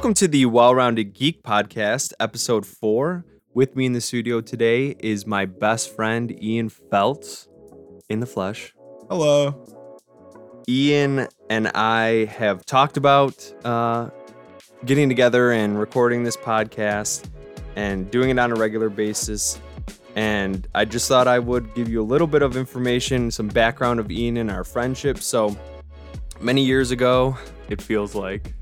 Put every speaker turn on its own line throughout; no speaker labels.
Welcome to the Well-Rounded Geek Podcast, episode 4. With me in the studio today is my best friend, Ian Feltz, in the flesh.
Hello.
Ian and I have talked about getting together and recording this podcast and doing it on a regular basis. And I just thought I would give you a little bit of information, some background of Ian and our friendship. So many years ago, it feels like,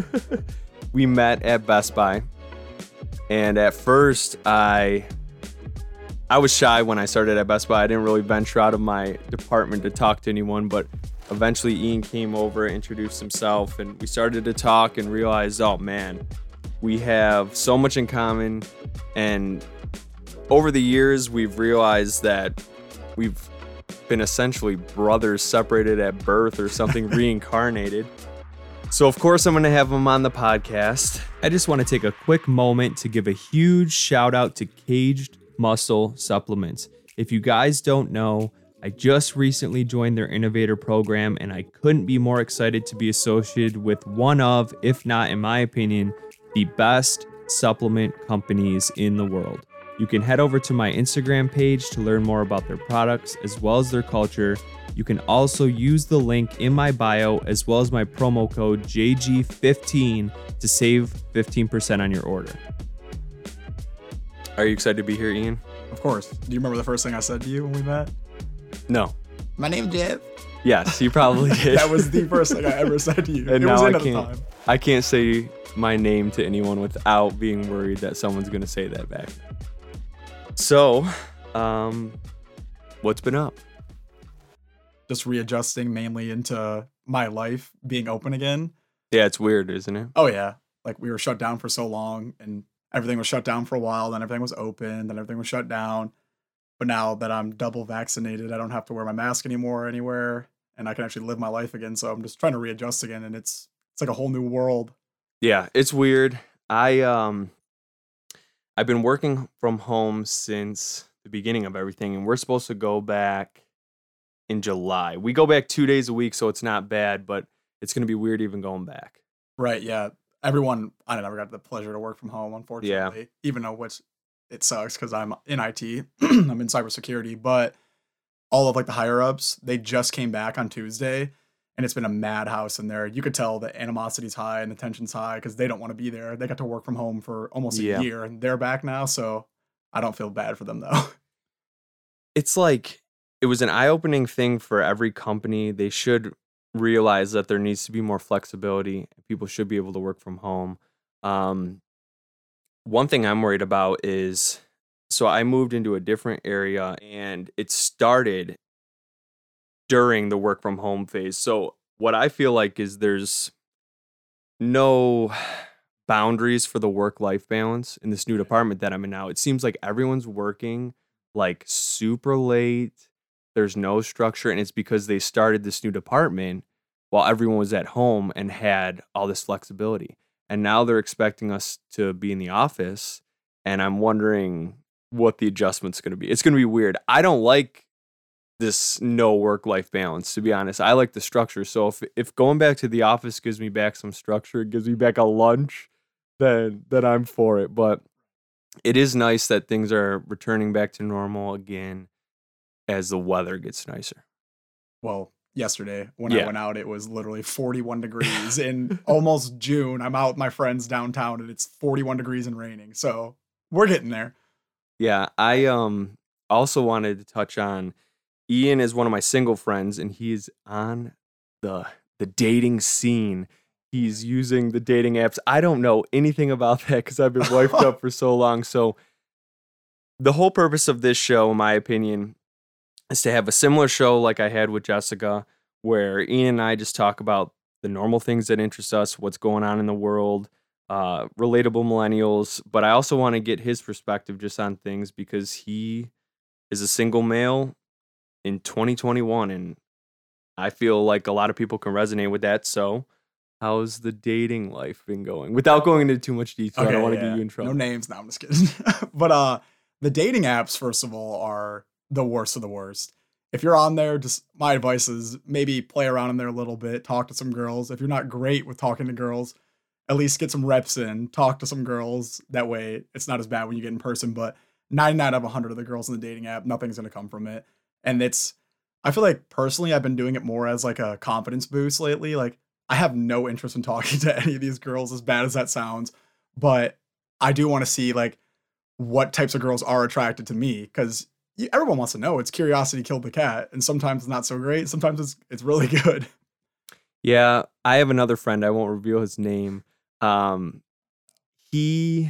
we met at Best Buy. And at first, I was shy when I started at Best Buy. I didn't really venture out of my department to talk to anyone, but eventually Ian came over, introduced himself, and we started to talk and realized, oh man, we have so much in common. And over the years, we've realized that we've been essentially brothers separated at birth or something reincarnated. So of course I'm going to have him on the podcast. I just want to take a quick moment to give a huge shout out to Caged Muscle Supplements. If you guys don't know, I just recently joined their innovator program and I couldn't be more excited to be associated with one of, if not in my opinion, the best supplement companies in the world. You can head over to my Instagram page to learn more about their products as well as their culture. You can also use the link in my bio as well as my promo code JG15 to save 15% on your order. Are you excited to be here, Ian?
Of course. Do you remember the first thing I said to you when we met?
No.
My name's Jeff.
Yes, you probably did.
That was the first thing I ever said to you.
And now I can't say my name to anyone without being worried that someone's going to say that back. So, what's been up?
Just readjusting mainly into my life being open again.
Yeah, it's weird, isn't it?
Oh, yeah. Like we were shut down for so long and everything was shut down for a while. Then everything was open. Then everything was shut down. But now that I'm double vaccinated, I don't have to wear my mask anymore anywhere. And I can actually live my life again. So I'm just trying to readjust again. And it's like a whole new world.
Yeah, it's weird. I've been working from home since the beginning of everything, and we're supposed to go back in July. We go back 2 days a week, so it's not bad, but it's going to be weird even going back.
Right, yeah. Everyone, I never got the pleasure to work from home, unfortunately,
yeah.
Even though it sucks because I'm in IT, I'm in cybersecurity, but all of like the higher ups, they just came back on Tuesday. And it's been a madhouse in there. You could tell the animosity's high and the tension's high because they don't want to be there. They got to work from home for almost a year and they're back now. So I don't feel bad for them though.
It's like it was an eye-opening thing for every company. They should realize that there needs to be more flexibility. People should be able to work from home. One thing I'm worried about is, so I moved into a different area and it started during the work from home phase. So what I feel like is there's no boundaries for the work-life balance in this new department that I'm in now. It seems like everyone's working like super late. There's no structure, and it's because they started this new department while everyone was at home and had all this flexibility. And now they're expecting us to be in the office, and I'm wondering what the adjustment's going to be. It's going to be weird. I don't like this no work-life balance, to be honest. I like the structure. So if going back to the office gives me back some structure, it gives me back a lunch, then I'm for it. But it is nice that things are returning back to normal again as the weather gets nicer.
Well, yesterday when I went out, it was literally 41 degrees in almost June. I'm out with my friends downtown and it's 41 degrees and raining. So we're getting there.
Yeah, I also wanted to touch on Ian is one of my single friends, and he's on the dating scene. He's using the dating apps. I don't know anything about that because I've been wiped up for so long. So the whole purpose of this show, in my opinion, is to have a similar show like I had with Jessica, where Ian and I just talk about the normal things that interest us, what's going on in the world, relatable millennials. But I also want to get his perspective just on things because he is a single male in 2021, and I feel like a lot of people can resonate with that. So how's the dating life been going? Without going into too much detail, okay, I don't want to get you in trouble.
No names. No, I'm just kidding. But the dating apps, first of all, are the worst of the worst. If you're on there, just my advice is maybe play around in there a little bit, talk to some girls. If you're not great with talking to girls, at least get some reps in, talk to some girls. That way it's not as bad when you get in person, but 99 out of 100 of the girls in the dating app, nothing's going to come from it. And I feel like personally, I've been doing it more as like a confidence boost lately. Like I have no interest in talking to any of these girls, as bad as that sounds, but I do want to see like what types of girls are attracted to me, because everyone wants to know. It's curiosity killed the cat, and sometimes it's not so great. Sometimes it's really good.
Yeah, I have another friend. I won't reveal his name. He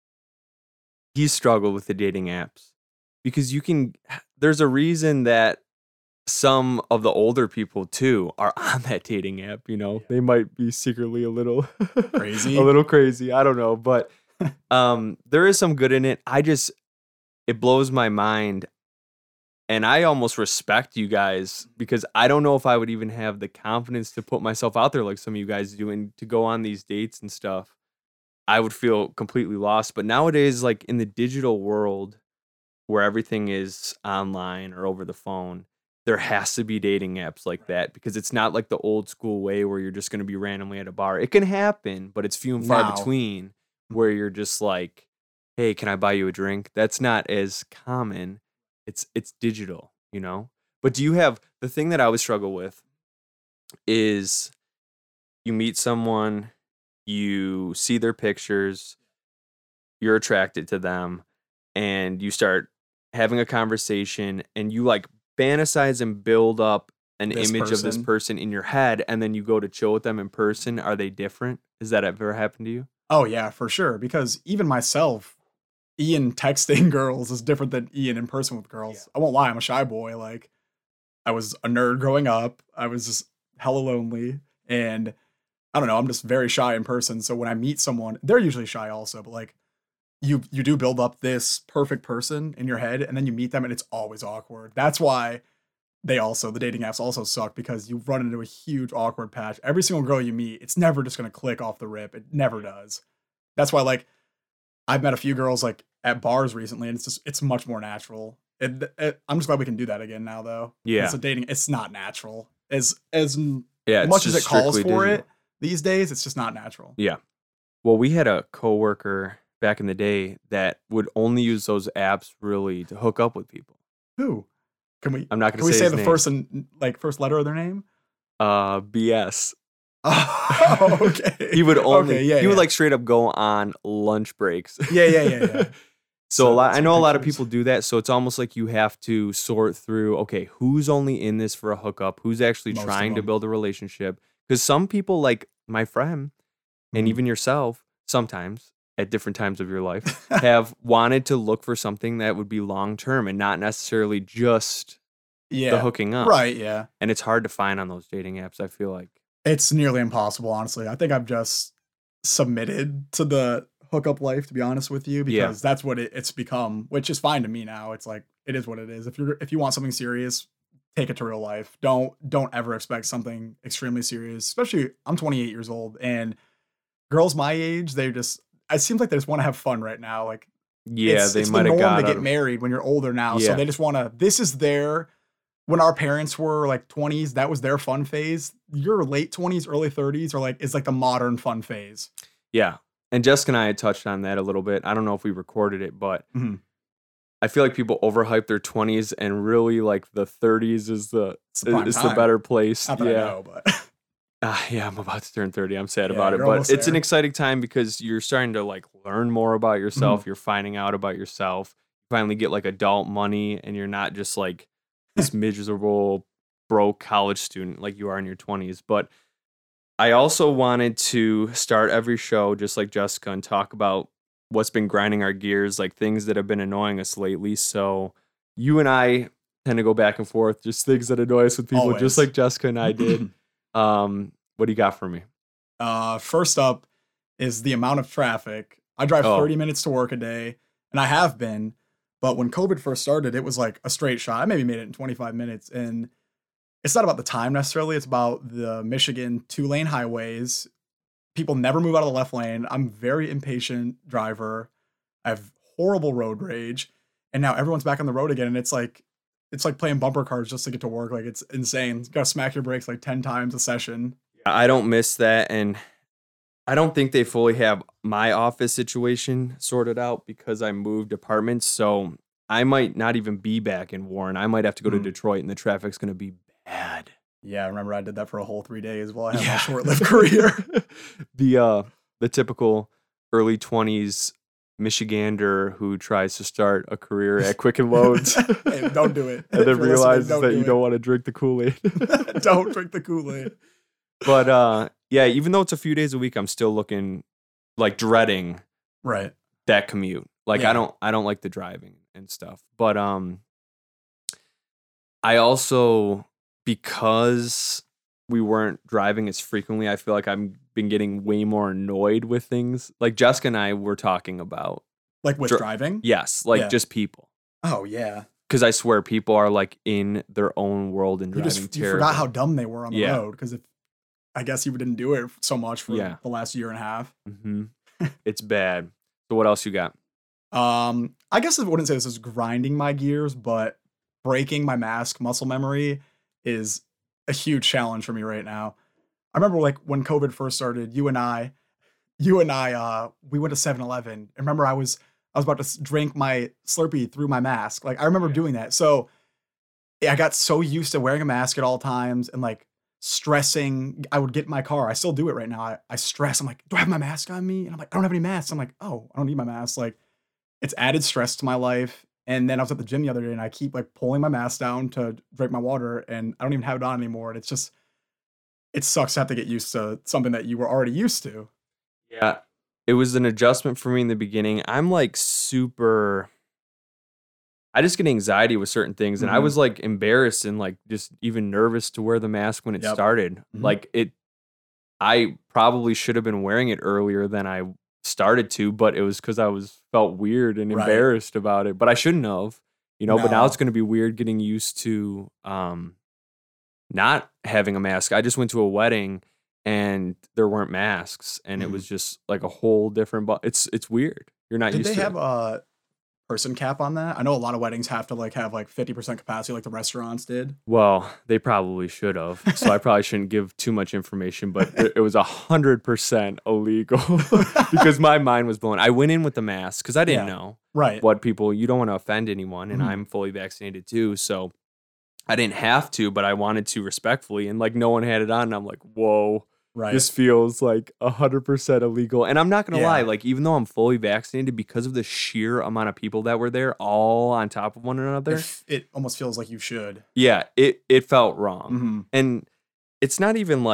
struggled with the dating apps because there's a reason that some of the older people too are on that dating app. They might be secretly a little
Crazy.
a little crazy. I don't know, but there is some good in it. It blows my mind. And I almost respect you guys because I don't know if I would even have the confidence to put myself out there like some of you guys do and to go on these dates and stuff. I would feel completely lost. But nowadays, like in the digital world where everything is online or over the phone, there has to be dating apps like that because it's not like the old school way where you're just going to be randomly at a bar. It can happen, but it's few and far between where you're just like, hey, can I buy you a drink? That's not as common. It's digital, But do you have the thing that I always struggle with is you meet someone, you see their pictures, you're attracted to them, and you start having a conversation and you like fantasize and build up an image of this person in your head, and then you go to chill with them in person. Are they different? Has that ever happened to you?
Oh yeah, for sure. Because even myself, Ian texting girls is different than Ian in person with girls. Yeah. I won't lie, I'm a shy boy. Like, I was a nerd growing up. I was just hella lonely. And I don't know, I'm just very shy in person. So when I meet someone, they're usually shy also, but like you do build up this perfect person in your head, and then you meet them and it's always awkward. That's why the dating apps also suck, because you run into a huge awkward patch. Every single girl you meet, it's never just gonna click off the rip. It never does. That's why like I've met a few girls like at bars recently, and it's much more natural. I'm just glad we can do that again now, though.
Yeah,
it's not natural as
yeah,
much as it calls for it these days. It's just not natural.
Yeah. Well, we had a coworker back in the day that would only use those apps really to hook up with people.
Who?
I'm not going
to say
the
name. first letter of their name?
BS.
Oh, okay.
He would would like straight up go on lunch breaks.
Yeah.
So I know a lot of people do that. So it's almost like you have to sort through, okay, who's only in this for a hookup? Who's actually trying to build a relationship? Because some people, like my friend and even yourself, sometimes at different times of your life, have wanted to look for something that would be long-term and not necessarily just the hooking up.
Right, yeah.
And it's hard to find on those dating apps, I feel like.
It's nearly impossible, honestly. I think I've just submitted to the hookup life, to be honest with you, because that's what it's become, which is fine to me now. It's like, it is what it is. If you want something serious, take it to real life. Don't ever expect something extremely serious. Especially, I'm 28 years old, and girls my age, it seems like they just want to have fun right now. Like,
they might have
the norm to get married when you're older now. So they just want to. This is when our parents were like 20s, that was their fun phase. Your late 20s, early 30s is like the modern fun phase.
Yeah. And Jessica and I had touched on that a little bit. I don't know if we recorded it, but I feel like people overhype their 20s, and really like the 30s is the better place.
Not that I know, but
I'm about to turn 30. I'm sad about it, but it's an exciting time because you're starting to like learn more about yourself. You're finding out about yourself. You finally get like adult money, and you're not just like this miserable, broke college student like you are in your 20s. But I also wanted to start every show just like Jessica and talk about what's been grinding our gears, like things that have been annoying us lately. So you and I tend to go back and forth, just things that annoy us with people, always. Just like Jessica and I did. What do you got for me?
First up is the amount of traffic. I drive 30 minutes to work a day, and I have been. But when COVID first started, it was like a straight shot. I maybe made it in 25 minutes. And it's not about the time necessarily. It's about the Michigan 2-lane highways. People never move out of the left lane. I'm a very impatient driver. I have horrible road rage. And now everyone's back on the road again. And it's like playing bumper cars just to get to work. Like, it's insane. You gotta smack your brakes like 10 times a session.
I don't miss that. And I don't think they fully have my office situation sorted out because I moved apartments. So I might not even be back in Warren. I might have to go to Detroit, and the traffic's going to be bad.
Yeah, I remember I did that for a whole 3 days while I had my
Yeah.
short-lived career.
The typical early 20s Michigander who tries to start a career at Quicken Loans
Hey, don't do it.
and
If
then
you're listening,
realizes
don't
that
do
you
it.
don't want to drink the Kool-Aid.
Don't drink the Kool-Aid.
But yeah, even though it's a few days a week, I'm still looking like dreading
Right.
that commute. Like
Yeah.
I don't like the driving and stuff. But I also, because we weren't driving as frequently, I feel like I've been getting way more annoyed with things. Like Jessica and I were talking about,
Like with driving?
yes, like
Yeah.
just people.
Oh, yeah.
Because I swear people are like in their own world and
You
driving
you forgot how
terribly.
dumb they were on the
Yeah.
road, because I guess you didn't do it so much for
Yeah.
the last year and a half.
Mm-hmm. It's bad. So what else you got?
I guess I wouldn't say this is grinding my gears, but breaking my mask muscle memory is a huge challenge for me right now. I remember like when COVID first started, you and I, we went to 7-Eleven. And remember I was about to drink my Slurpee through my mask. Like I remember
Yeah.
doing that. So I got so used to wearing a mask at all times and like stressing. I would get in my car. I still do it right now. I stress. I'm like, do I have my mask on me? And I'm like, I don't have any masks. I'm like, oh, I don't need my mask. Like it's added stress to my life. And then I was at the gym the other day and I keep like pulling my mask down to drink my water and I don't even have it on anymore. And it's just, it sucks to have to get used to something that you were already used to.
Yeah. It was an adjustment for me in the beginning. I'm like I just get anxiety with certain things. And I
Mhm.
was like embarrassed and like just even nervous to wear the mask when it
Yep.
started.
Mhm.
Like I probably should have been wearing it earlier than I started to, but it was because I felt weird and
Right.
embarrassed about it. But I shouldn't have, but now
No.
it's going to be weird getting used to not having a mask. I just went to a wedding and there weren't masks and it was just like a whole different, but it's weird. You're not
Did
used
they
to
have
it.
a person cap on that? I know a lot of weddings have to like have like 50% capacity like the restaurants did.
Well, they probably should have. So I probably shouldn't give too much information, but it was 100% illegal because my mind was blown. I went in with the mask because I didn't
Yeah.
know
Right.
you don't want to offend anyone, and
Mhm.
I'm fully vaccinated too. So I didn't have to, but I wanted to respectfully, and like no one had it on. And I'm like, whoa,
Right.
this feels like 100% illegal. And I'm not gonna lie,
Yeah.
like even though I'm fully vaccinated, because of the sheer amount of people that were there, all on top of one another,
It almost feels like you should.
yeah, it felt wrong.
Mhm.
And it's not even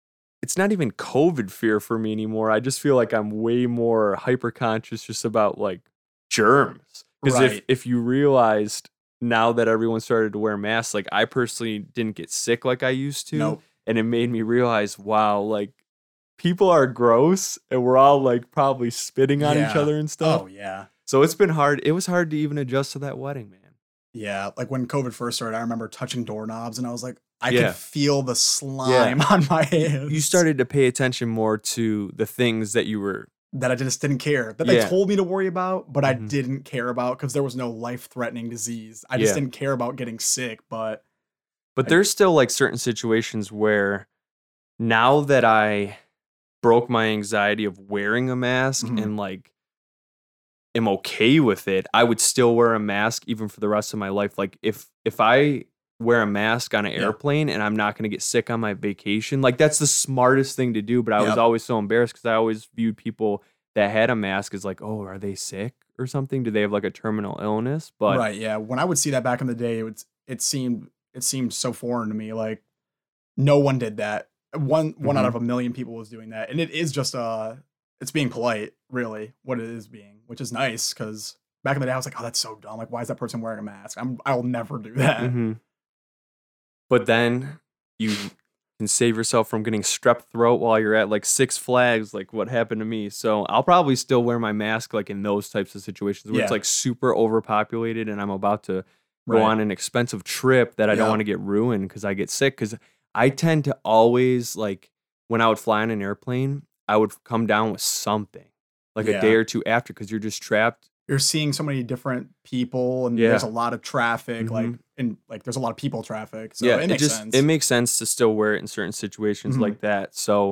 COVID fear for me anymore. I just feel like I'm way more hyper conscious just about like germs. Because
Right.
if you realized now that everyone started to wear masks, like I personally didn't get sick like I used to.
Nope.
And it made me realize, wow, like people are gross and we're all like probably spitting on each
Yeah.
other and stuff.
Oh, yeah.
So it's been hard. It was hard to even adjust to that wedding, man.
Yeah. Like when COVID first started, I remember touching doorknobs and I was like, I
Yeah.
could feel the slime on my hands.
You started to pay attention more to the things that you were.
that I just didn't care. That they
Yeah.
told me to worry about, but I
Mhm.
didn't care about because there was no life-threatening disease. I just
Yeah.
didn't care about getting sick, but
But there's still like certain situations where now that I broke my anxiety of wearing a mask
Mhm.
and like am okay with it, I would still wear a mask even for the rest of my life. Like if I wear a mask on an
Yeah.
airplane and I'm not going to get sick on my vacation, like that's the smartest thing to do. But I was
Yep.
always so embarrassed because I always viewed people that had a mask as like, oh, are they sick or something? Do they have like a terminal illness? But
right, yeah. When I would see that back in the day, it seemed so foreign to me. Like no one did that. One out
Mhm.
of a million people was doing that, and it is just it's being polite, really, what it is being, which is nice because back in the day, I was like, oh, that's so dumb. Like, why is that person wearing a mask? I'll never do that.
Mhm. But then you can save yourself from getting strep throat while you're at like Six Flags, like what happened to me. So I'll probably still wear my mask like in those types of situations where
Yeah.
it's like super overpopulated and I'm about to go
Right.
on an expensive trip that I don't
Yeah.
want to get ruined because I get sick. Because I tend to always like when I would fly on an airplane, I would come down with something like a
Yeah.
day or two after because you're just trapped.
You're seeing so many different people, and
Yeah.
there's a lot of traffic. Like,
Mhm.
and like, there's a lot of people traffic. So
Yeah,
it makes sense.
it makes sense to still wear it in certain situations
Mhm.
like that. So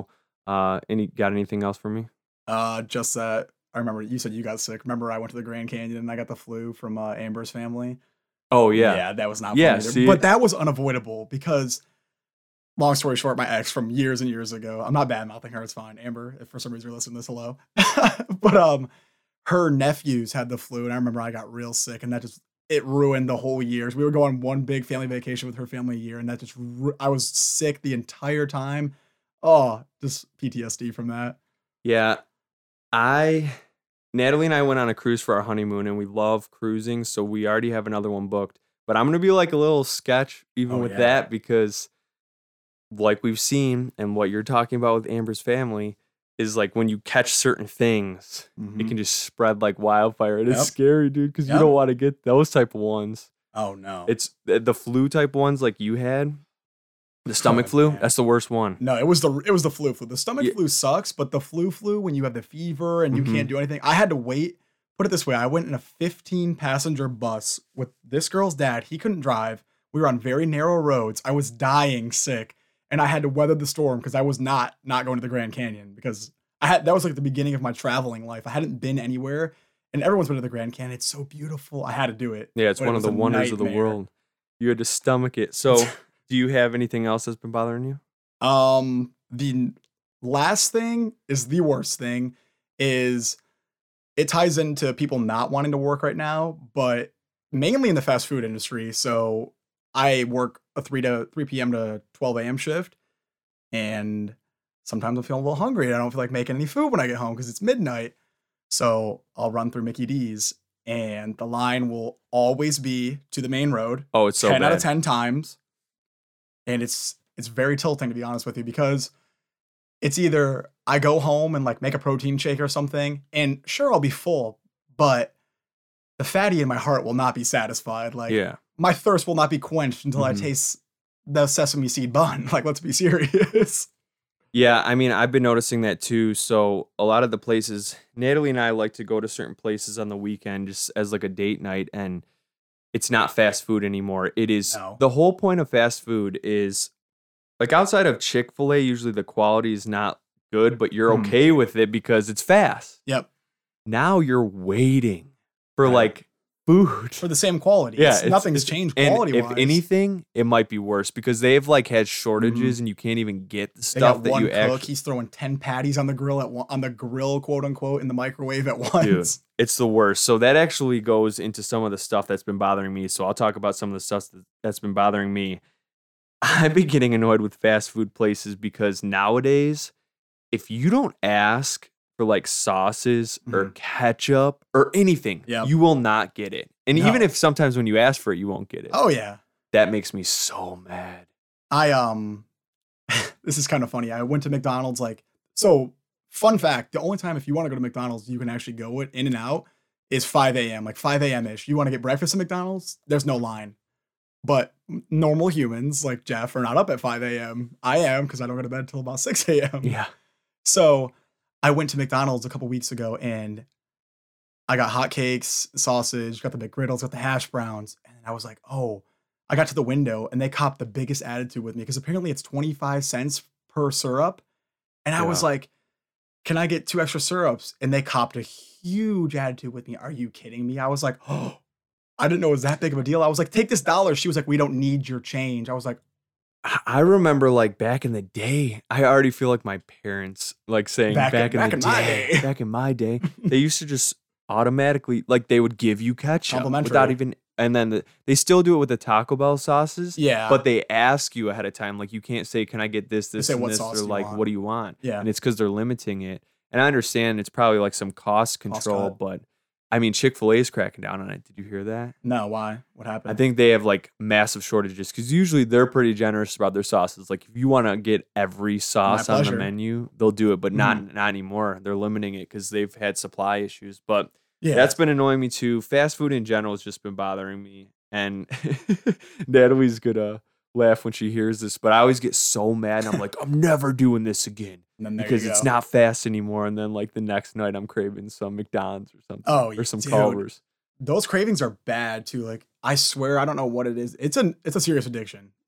Got anything else for me?
Just that I remember you said you got sick. Remember I went to the Grand Canyon and I got the flu from Amber's family.
Oh yeah.
Yeah, that was not fun
Yeah,
either.
see?
But that was unavoidable because, long story short, my ex from years and years ago. I'm not bad mouthing her. It's fine, Amber. If for some reason you're listening to this, hello. But her nephews had the flu, and I remember I got real sick, and that just it ruined the whole years. We were going on one big family vacation with her family a year, and that just I was sick the entire time. Oh, just PTSD from that.
Yeah. Natalie and I went on a cruise for our honeymoon, and we love cruising, so we already have another one booked. But I'm gonna be like a little sketch even
Oh,
with
yeah.
that because, like we've seen, and what you're talking about with Amber's family is like when you catch certain things, it
Mhm.
can just spread like wildfire. And it's
Yep.
scary, dude, because you
Yep.
don't want to get those type of ones.
Oh no.
It's the flu type ones like you had, the stomach
Oh,
flu.
man.
That's the worst one.
No, it was the flu. The stomach
Yeah.
flu sucks, but the flu when you have the fever and you
Mhm.
can't do anything. I had to wait. Put it this way, I went in a 15 passenger bus with this girl's dad. He couldn't drive. We were on very narrow roads. I was dying sick, and I had to weather the storm because I was not going to the Grand Canyon because that was like the beginning of my traveling life. I hadn't been anywhere, and everyone's been to the Grand Canyon. It's so beautiful. I had to do it.
Yeah, it's
but it
one of
was
the
a
wonders of the
nightmare.
world. You had to stomach it. So, do you have anything else that's been bothering you?
The last thing is the worst thing is it ties into people not wanting to work right now, but mainly in the fast food industry. So I work a 3 p.m. to 12 a.m. shift, and sometimes I'm feeling a little hungry. And I don't feel like making any food when I get home because it's midnight. So I'll run through Mickey D's, and the line will always be to the main road.
Oh, it's so
10 out of
bad.
10 times. And it's very tilting, to be honest with you, because it's either I go home and like make a protein shake or something, and sure, I'll be full, but the fatty in my heart will not be satisfied. Like,
Yeah.
my thirst will not be quenched until I
Mhm.
taste the sesame seed bun. Like, let's be serious.
Yeah, I mean, I've been noticing that too. So a lot of the places, Natalie and I like to go to certain places on the weekend just as like a date night, and it's not fast food anymore. It is
No.
the whole point of fast food is like outside of Chick-fil-A, usually the quality is not good, but you're
Mhm.
okay with it because it's fast.
Yep.
Now you're waiting for
Right.
like food.
For the same quality.
Yeah,
Nothing's changed
and
quality
if
wise.
anything, it might be worse because they've like had shortages and you can't even get the
They got
stuff that
one
you
cook.
actually.
He's throwing 10 patties on the grill on the grill, quote unquote, in the microwave at
Dude,
once.
it's the worst. So that actually goes into some of the stuff that's been bothering me. So I'll talk about some of the stuff that's been bothering me. I've been getting annoyed with fast food places because nowadays, if you don't ask for like sauces or ketchup or anything,
Yep.
you will not get it. And even
No.
if sometimes when you ask for it, you won't get it.
Oh yeah.
That makes me so mad.
This is kind of funny. I went to McDonald's so fun fact, the only time if you want to go to McDonald's, you can actually go in and out is 5 a.m. Like 5 a.m. ish. You want to get breakfast at McDonald's, there's no line. But normal humans like Jeff are not up at 5 a.m. I am because I don't go to bed until about 6 a.m.
Yeah.
So I went to McDonald's a couple weeks ago and I got hotcakes, sausage, got the McGriddles, got the hash browns. And I was like, oh, I got to the window and they copped the biggest attitude with me because apparently it's 25 cents per syrup. And I was
Yeah.
like, can I get 2 extra syrups? And they copped a huge attitude with me. Are you kidding me? I was like, oh, I didn't know it was that big of a deal. I was like, take this $1. She was like, we don't need your change. I was like,
I remember like back in the day, I already feel like my parents like saying
Back
back
in my day."
back in my day, they used to just automatically like they would give you ketchup without
Complimentary.
even, and then they still do it with the Taco Bell sauces.
yeah.
But they ask you ahead of time, like you can't say, "Can I get this, this,
say,
and
"What
this?"
sauce
Or
do you
like,
want?
"What do you want?"
Yeah.
And it's because they're limiting it. And I understand it's probably like some cost control,
cut.
but I mean, Chick-fil-A is cracking down on it. Did you hear that?
No, why? What happened?
I think they have like massive shortages because usually they're pretty generous about their sauces. Like if you want to get every sauce on the
pleasure.
menu, they'll do it, but not anymore. They're limiting it because they've had supply issues. But
yeah.
that's been annoying me too. Fast food in general has just been bothering me. And Natalie's gonna laugh when she hears this, but I always get so mad and I'm like, I'm never doing this again
And then there
because
you
it's
go.
not fast anymore. And then like the next night I'm craving some McDonald's or something.
Oh,
or some
dude.
Culver's.
Those cravings are bad too. Like I swear, I don't know what it is. It's a serious addiction. Like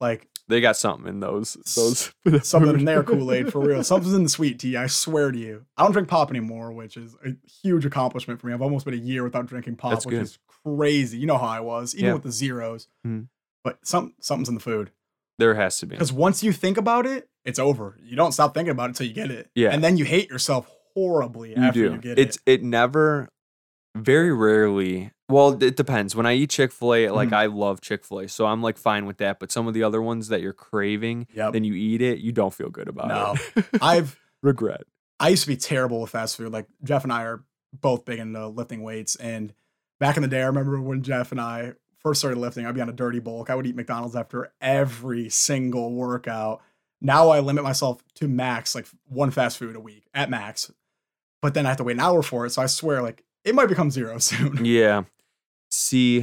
They got something in those.
Something in their Kool-Aid for real. Something's in the sweet tea. I swear to you. I don't drink pop anymore, which is a huge accomplishment for me. I've almost been a year without drinking pop,
That's
which
good.
is crazy. You know how I was, even
Yeah.
with the zeros.
Mhm.
But something's in the food.
There has to be.
Because once you think about it, it's over. You don't stop thinking about it until you get it.
Yeah.
And then you hate yourself horribly after you get it.
It never, very rarely. Well, it depends. When I eat Chick-fil-A, like I love Chick-fil-A, so I'm like fine with that. But some of the other ones that you're craving,
Yep.
then you eat it, you don't feel good about
No.
it. Regret.
I used to be terrible with fast food. Like Jeff and I are both big into lifting weights. And back in the day, I remember when Jeff and I first started lifting, I'd be on a dirty bulk. I would eat McDonald's after every single workout. Now I limit myself to max, like one fast food a week at max. But then I have to wait an hour for it. So I swear, like, it might become zero soon.
Yeah. See,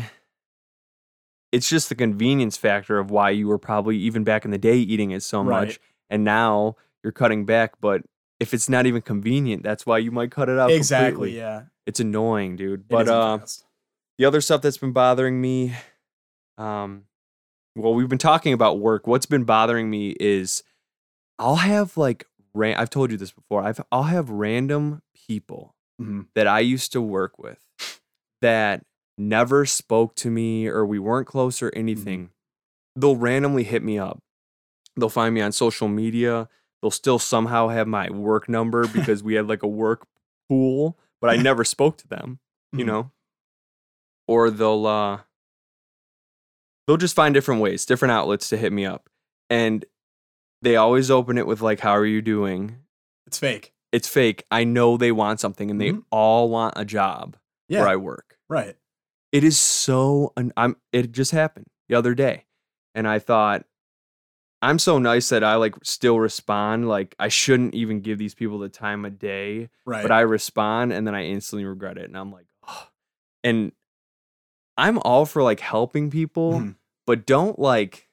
it's just the convenience factor of why you were probably even back in the day eating it so
Right.
much, and now you're cutting back. But if it's not even convenient, that's why you might cut it out.
Exactly.
Completely.
Yeah.
It's annoying, dude.
It
But
isn't fast.
the other stuff that's been bothering me, well, we've been talking about work. What's been bothering me is I'll have like I've told you this before. I'll have random people
Mhm.
that I used to work with that never spoke to me or we weren't close or anything. They'll randomly hit me up. They'll find me on social media. They'll still somehow have my work number because we had like a work pool, but I never spoke to them, you
Mhm.
know? Or they'll just find different ways, different outlets to hit me up. And they always open it with like, how are you doing?
It's fake.
It's fake. I know they want something and they all want a job
Yeah.
where I work.
Right.
It is so it just happened the other day. And I thought, I'm so nice that I like still respond. Like I shouldn't even give these people the time of day.
Right.
But I respond and then I instantly regret it. And I'm like, oh. And I'm all for like helping people, but don't like,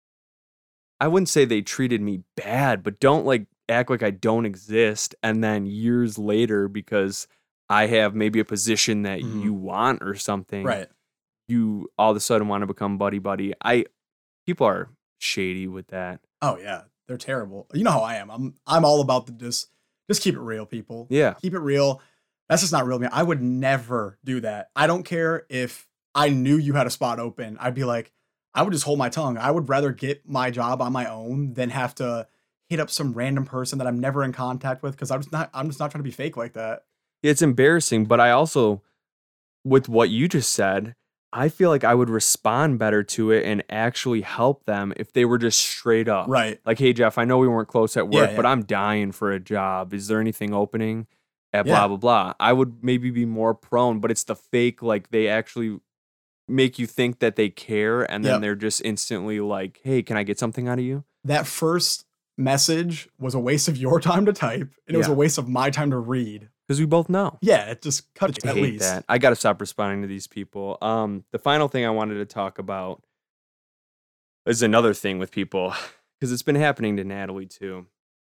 I wouldn't say they treated me bad, but don't like act like I don't exist. And then years later, because I have maybe a position that you want or something,
Right.
you all of a sudden want to become buddy. People are shady with that.
Oh yeah, they're terrible. You know how I am. I'm all about the just keep it real, people.
Yeah.
Keep it real. That's just not real to me. I would never do that. I don't care if I knew you had a spot open. I'd be like, I would just hold my tongue. I would rather get my job on my own than have to hit up some random person that I'm never in contact with because I'm just not trying to be fake like that.
It's embarrassing, but I also, with what you just said, I feel like I would respond better to it and actually help them if they were just straight up.
Right.
Like, hey, Jeff, I know we weren't close at work,
Yeah,
but
yeah.
I'm dying for a job. Is there anything opening at
Yeah.
blah, blah, blah? I would maybe be more prone, but it's the fake, like they actually make you think that they care and then
Yep.
they're just instantly like, hey, can I get something out of you?
That first message was a waste of your time to type, and it was
Yeah.
a waste of my time to read.
Because we both know.
Yeah, it just cut it
I
at
hate
least.
that. I got to stop responding to these people. The final thing I wanted to talk about is another thing with people because it's been happening to Natalie too.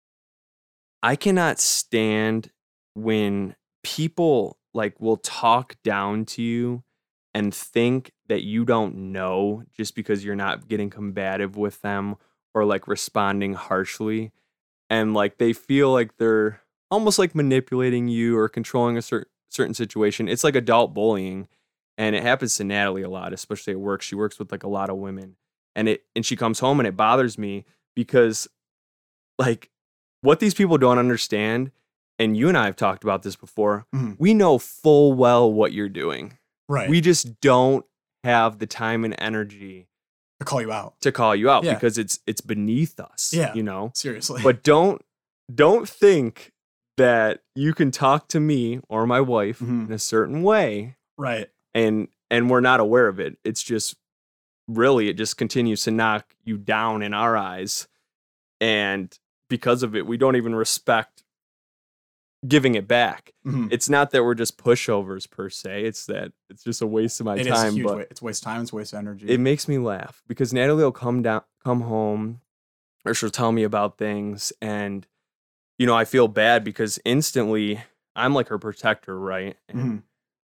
I cannot stand when people like will talk down to you and think that you don't know just because you're not getting combative with them or like responding harshly, and like they feel like they're almost like manipulating you or controlling a certain situation. It's like adult bullying, and it happens to Natalie a lot, especially at work. She works with like a lot of women, and she comes home and it bothers me because like what these people don't understand, and you and I have talked about this before, we know full well what you're doing.
Right.
We just don't have the time and energy
to call you out.
Yeah. Because it's beneath us.
Yeah.
You know?
Seriously.
But don't think that you can talk to me or my wife in a certain way.
Right.
And we're not aware of it. It's just really, it just continues to knock you down in our eyes. And because of it, we don't even respect giving it back. It's not that we're just pushovers per se. It's that it's just a waste of my
It
time.
is a huge
But
it's waste of time. It's waste of energy.
it makes me laugh because Natalie will come home, or she'll tell me about things, and you know I feel bad because instantly I'm like her protector, right? And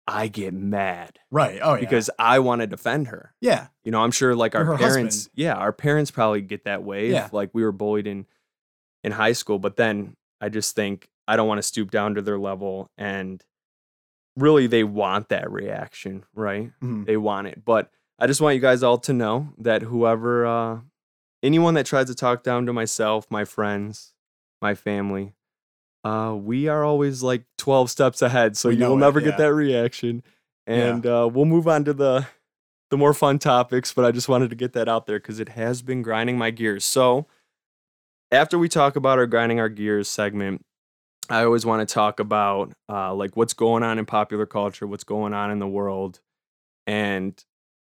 I get mad
Right. Oh yeah.
because I want to defend her.
yeah.
You know, I'm sure like
You're
our
her
parents,
husband.
yeah, our parents probably get that way.
Yeah.
If, like we were bullied in high school, but then I just think I don't want to stoop down to their level, and really they want that reaction, right?
Mhm.
They want it. But I just want you guys all to know that whoever anyone that tries to talk down to myself, my friends, my family, we are always like 12 steps ahead, so
We
you'll
know it,
never get
yeah.
that reaction. And we'll move on to the more fun topics, but I just wanted to get that out there because it has been grinding my gears. So after we talk about our grinding our gears segment, I always want to talk about like what's going on in popular culture, what's going on in the world, and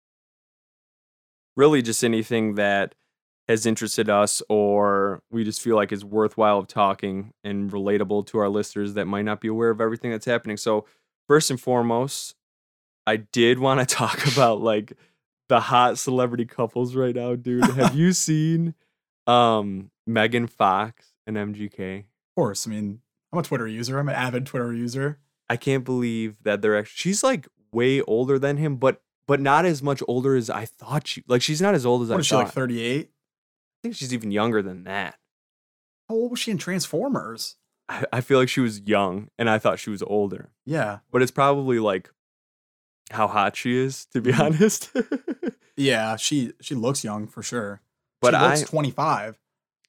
really just anything that has interested us or we just feel like is worthwhile of talking and relatable to our listeners that might not be aware of everything that's happening. So first and foremost, I did want to talk about like the hot celebrity couples right now, dude. Have you seen Megan Fox and MGK?
Of course. I mean, I'm a Twitter user. I'm an avid Twitter user.
I can't believe that they're actually, she's like way older than him, but not as much older as I thought she's not as old as I
What
thought.
is she, like 38?
I think she's even younger than that.
How old was she in Transformers?
I feel like she was young and I thought she was older,
Yeah.
but it's probably like how hot she is, to be
Mhm.
honest.
Yeah, she looks young for sure.
But
she looks 25.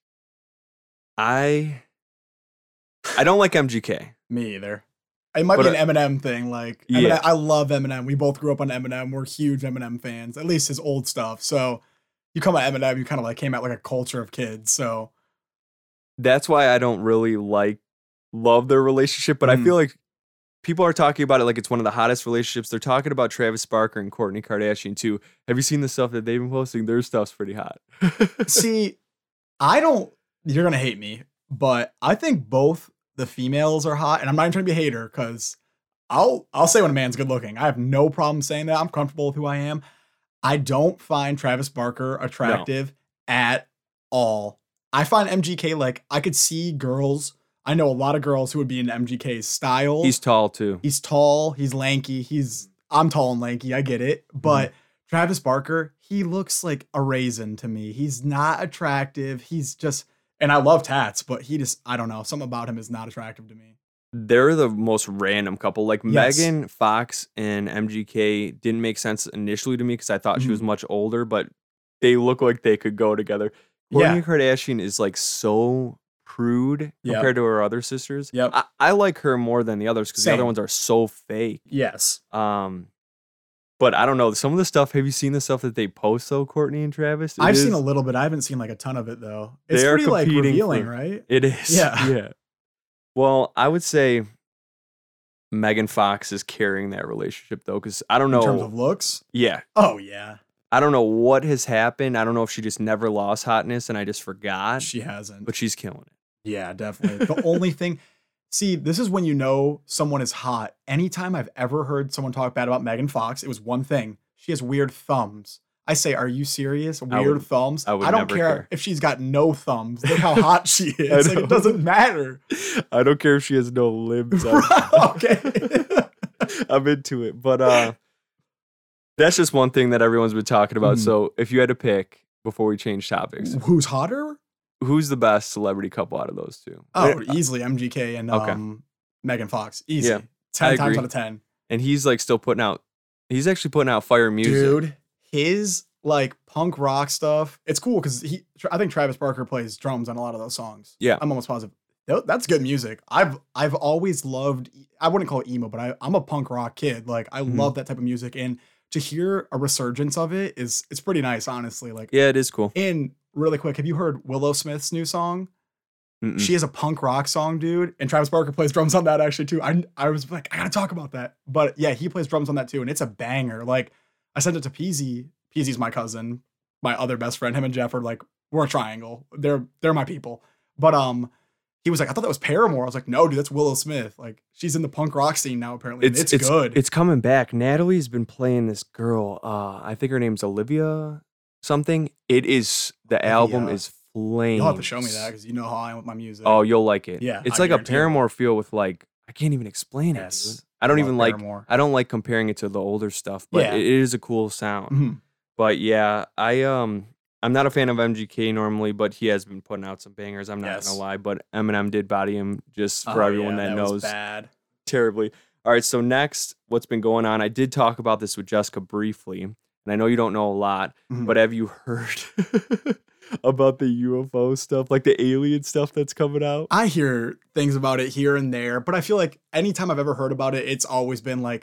I don't like MGK.
Me either. It might
But,
be an Eminem thing. Like,
yeah.
Eminem, I love Eminem. We both grew up on Eminem. We're huge Eminem fans, at least his old stuff. So you come at Eminem, you kind of like came out like a culture of kids. So
That's why I don't really love their relationship, but I feel like people are talking about it like it's one of the hottest relationships. They're talking about Travis Barker and Kourtney Kardashian too. Have you seen the stuff that they've been posting? Their stuff's pretty hot.
see, you're going to hate me, but I think both the females are hot. And I'm not even trying to be a hater because I'll say when a man's good looking. I have no problem saying that. I'm comfortable with who I am. I don't find Travis Barker attractive at all. I find MGK, like, I could see girls. I know a lot of girls who would be in MGK's style.
He's tall too.
He's tall. He's lanky. I'm tall and lanky. I get it. But Travis Barker, he looks like a raisin to me. He's not attractive. He's just, and I love tats, but I don't know. Something about him is not attractive to me.
They're the most random couple. Like
Yes.
Megan Fox and MGK didn't make sense initially to me because I thought she was much older, but they look like they could go together. Kourtney Kardashian is like so prude compared to her other sisters.
Yep.
I like her more than the others because the other
Same.
ones are so fake.
Yes.
But I don't know. Some of the stuff, have you seen the stuff that they post though, Kourtney and Travis?
I've seen a little bit. I haven't seen like a ton of it though. It's
They are
pretty like
competing
revealing,
for-
right?
It is.
Yeah.
Yeah. Well, I would say Megan Fox is carrying that relationship though, because I don't know.
In terms of looks.
Yeah.
Oh yeah.
I don't know what has happened. I don't know if she just never lost hotness and I just forgot.
She hasn't.
But she's killing it.
Yeah, definitely. The only thing, see, this is when you know someone is hot. Anytime I've ever heard someone talk bad about Megan Fox, it was one thing. She has weird thumbs. I say, are you serious? Weird thumbs?
I would
don't
never
care
care.
if she's got no thumbs. Look how hot she is. Like,
know.
it doesn't matter.
I don't care if she has no limbs.
Okay.
I'm into it. But that's just one thing that everyone's been talking about.
Mhm.
So if you had to pick before we change topics,
Who's hotter?
who's the best celebrity couple out of those two?
Oh, easily MGK and
Okay.
Megan Fox. Easy.
Yeah,
10
I
times
agree.
out of 10.
And he's like still putting out, he's actually putting out fire music.
Dude, his like punk rock stuff, it's cool because I think Travis Barker plays drums on a lot of those songs.
Yeah.
I'm almost positive. That's good music. I've always loved, I wouldn't call it emo, but I'm a punk rock kid. Like I love that type of music. And to hear a resurgence of it it's pretty nice, honestly. Like,
Yeah, it is cool.
and really quick, have you heard Willow Smith's new song?
Mm-mm.
She has a punk rock song, dude, and Travis Barker plays drums on that actually too. I was like, I gotta talk about that. But yeah, he plays drums on that too, and it's a banger. Like, I sent it to Peasy. Peasy's my cousin, my other best friend. Him and Jeff are like, we're a triangle. They're my people. But he was like, I thought that was Paramore. I was like, no, dude, that's Willow Smith. Like, she's in the punk rock scene now, apparently. And it's good.
It's coming back. Natalie's been playing this girl. I think her name's Olivia something. The album is flames.
You'll have to show me that because you know how I am with my music.
Oh, you'll like it.
Yeah,
It's
I
like a
guarantee it.
Paramore feel with like, I can't even explain
Yes.
it, dude. I don't
love
even like.
Paramore.
I don't like comparing it to the older stuff, but
Yeah.
it is a cool sound.
Mhm.
But yeah, I'm not a fan of MGK normally, but he has been putting out some bangers. I'm not
Yes.
gonna lie, but Eminem did body him just for
Oh,
everyone
yeah,
that
was
knows
bad.
terribly. All right, so next, what's been going on? I did talk about this with Jessica briefly, and I know you don't know a lot,
Mhm.
but have you heard about the UFO stuff, like the alien stuff that's coming out?
I hear things about it here and there, but I feel like anytime I've ever heard about it, it's always been like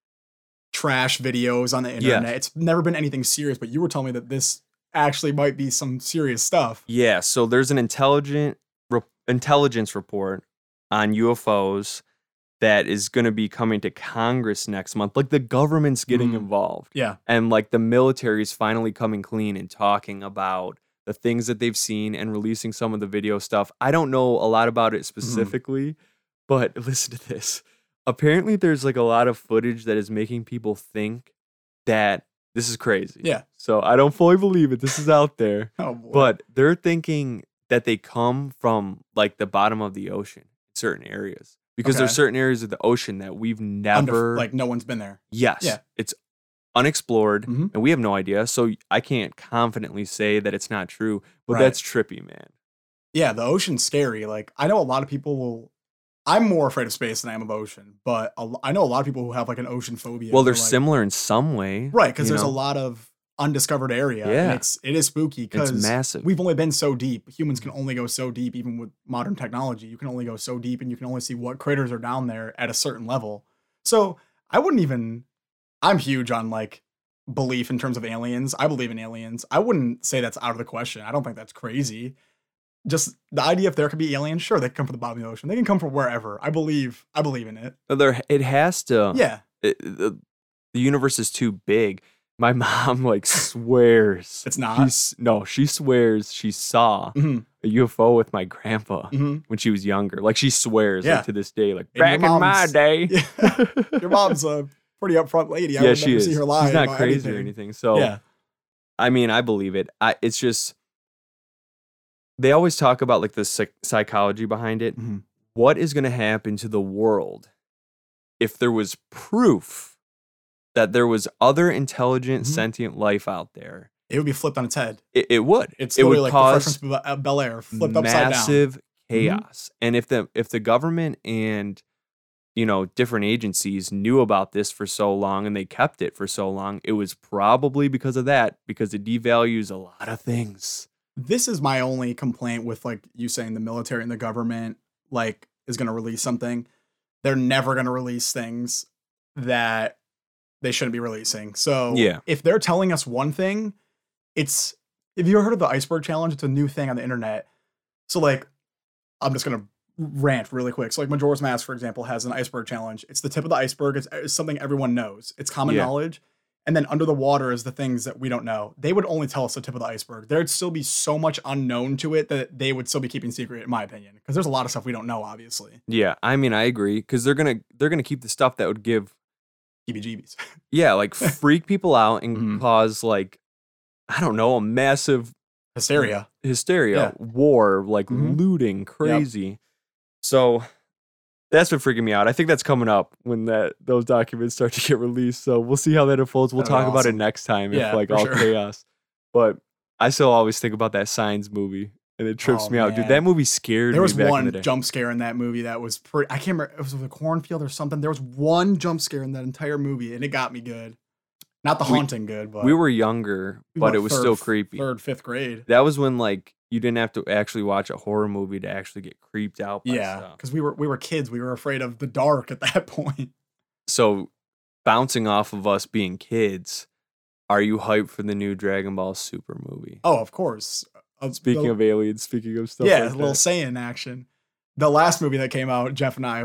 trash videos on the internet.
Yes.
It's never been anything serious, but you were telling me that this actually might be some serious stuff.
Yeah, so there's an intelligence report on UFOs that is going to be coming to Congress next month. Like the government's getting involved.
Yeah.
And like the military is finally coming clean and talking about the things that they've seen and releasing some of the video stuff. I don't know a lot about it specifically, but listen to this. Apparently there's like a lot of footage that is making people think that this is crazy.
Yeah.
So I don't fully believe it. This is out there.
Oh, boy.
But they're thinking that they come from like the bottom of the ocean in certain areas. Because there's
Okay.
certain areas of the ocean that we've never
like no one's been there.
Yes.
Yeah.
It's unexplored
Mhm.
and we have no idea. So I can't confidently say that it's not true. But
Right.
that's trippy, man.
Yeah, the ocean's scary. Like I know a lot of people will. I'm more afraid of space than I am of ocean, but I know a lot of people who have like an ocean phobia.
Well, they're
like,
similar in some way.
right? Because
you
there's a
know?
lot of undiscovered area.
Yeah.
And it is spooky because
massive.
we've only been so deep. Humans can only go so deep, even with modern technology. You can only go so deep, and you can only see what critters are down there at a certain level. So I wouldn't even. I'm huge on like belief in terms of aliens. I believe in aliens. I wouldn't say that's out of the question. I don't think that's crazy. Just the idea if there could be aliens, sure, they can come from the bottom of the ocean. They can come from wherever. I believe in it.
It has to.
Yeah.
The universe is too big. My mom like swears
It's not?
She swears she saw
Mhm.
a UFO with my grandpa
Mhm.
when she was younger. Like she swears
Yeah.
like, to this day, like
And your
back in my
mom's-
day.
Yeah. Your mom's a pretty upfront lady. I
Yeah,
would
she
never
is.
see her lie
She's not
about
crazy or anything. So
Yeah.
I mean, I believe it. It's just they always talk about like the psychology behind it.
Mhm.
What is going to happen to the world if there was proof that there was other intelligent,
Mhm.
sentient life out there?
It would be flipped on its head.
It would.
It's
it
literally
would
like the
cause
Fresh Prince of Bel-Air flipped upside down.
massive chaos. And if the government and different agencies knew about this for so long and they kept it for so long, it was probably because of that, because it devalues a lot of things.
This is my only complaint with like you saying the military and the government like is going to release something. They're never going to release things that they shouldn't be releasing. So
Yeah.
if they're telling us one thing, if you ever heard of the iceberg challenge, it's a new thing on the internet. So like, I'm just going to rant really quick. So like Majora's Mask, for example, has an iceberg challenge. It's the tip of the iceberg. It's something everyone knows. It's common
Yeah.
knowledge. And then under the water is the things that we don't know. They would only tell us the tip of the iceberg. There'd still be so much unknown to it that they would still be keeping secret, in my opinion. Because there's a lot of stuff we don't know, obviously.
Yeah, I mean, I agree, because they're gonna keep the stuff that would give,
EBGBs.
yeah, like freak people out and
Mhm.
cause like, I don't know, a massive
Hysteria.
hysteria, war, like
Mhm.
looting, crazy. So that's what freaking me out. I think that's coming up when those documents start to get released. So we'll see how that unfolds. We'll
That'd be
talk about it
awesome.
next time.
Yeah,
if like
for
all
sure.
chaos. But I still always think about that Signs movie, and it trips
Oh,
me out, dude.
man.
That movie scared
There
me
was
back in the
one
day.
jump scare in that movie that was pretty. I can't remember. It was the cornfield or something. There was one jump scare in that entire movie, and it got me good. Not the haunting good, but
We were younger, but
what,
it was still creepy.
Third, fifth grade.
That was when like you didn't have to actually watch a horror movie to actually get creeped out by
Yeah,
stuff.
because we were kids. We were afraid of the dark at that point.
So bouncing off of us being kids, are you hyped for the new Dragon Ball Super movie?
Oh, of course.
Speaking of aliens, speaking of stuff
yeah,
like
a little
that.
Saiyan action. The last movie that came out, Jeff and I,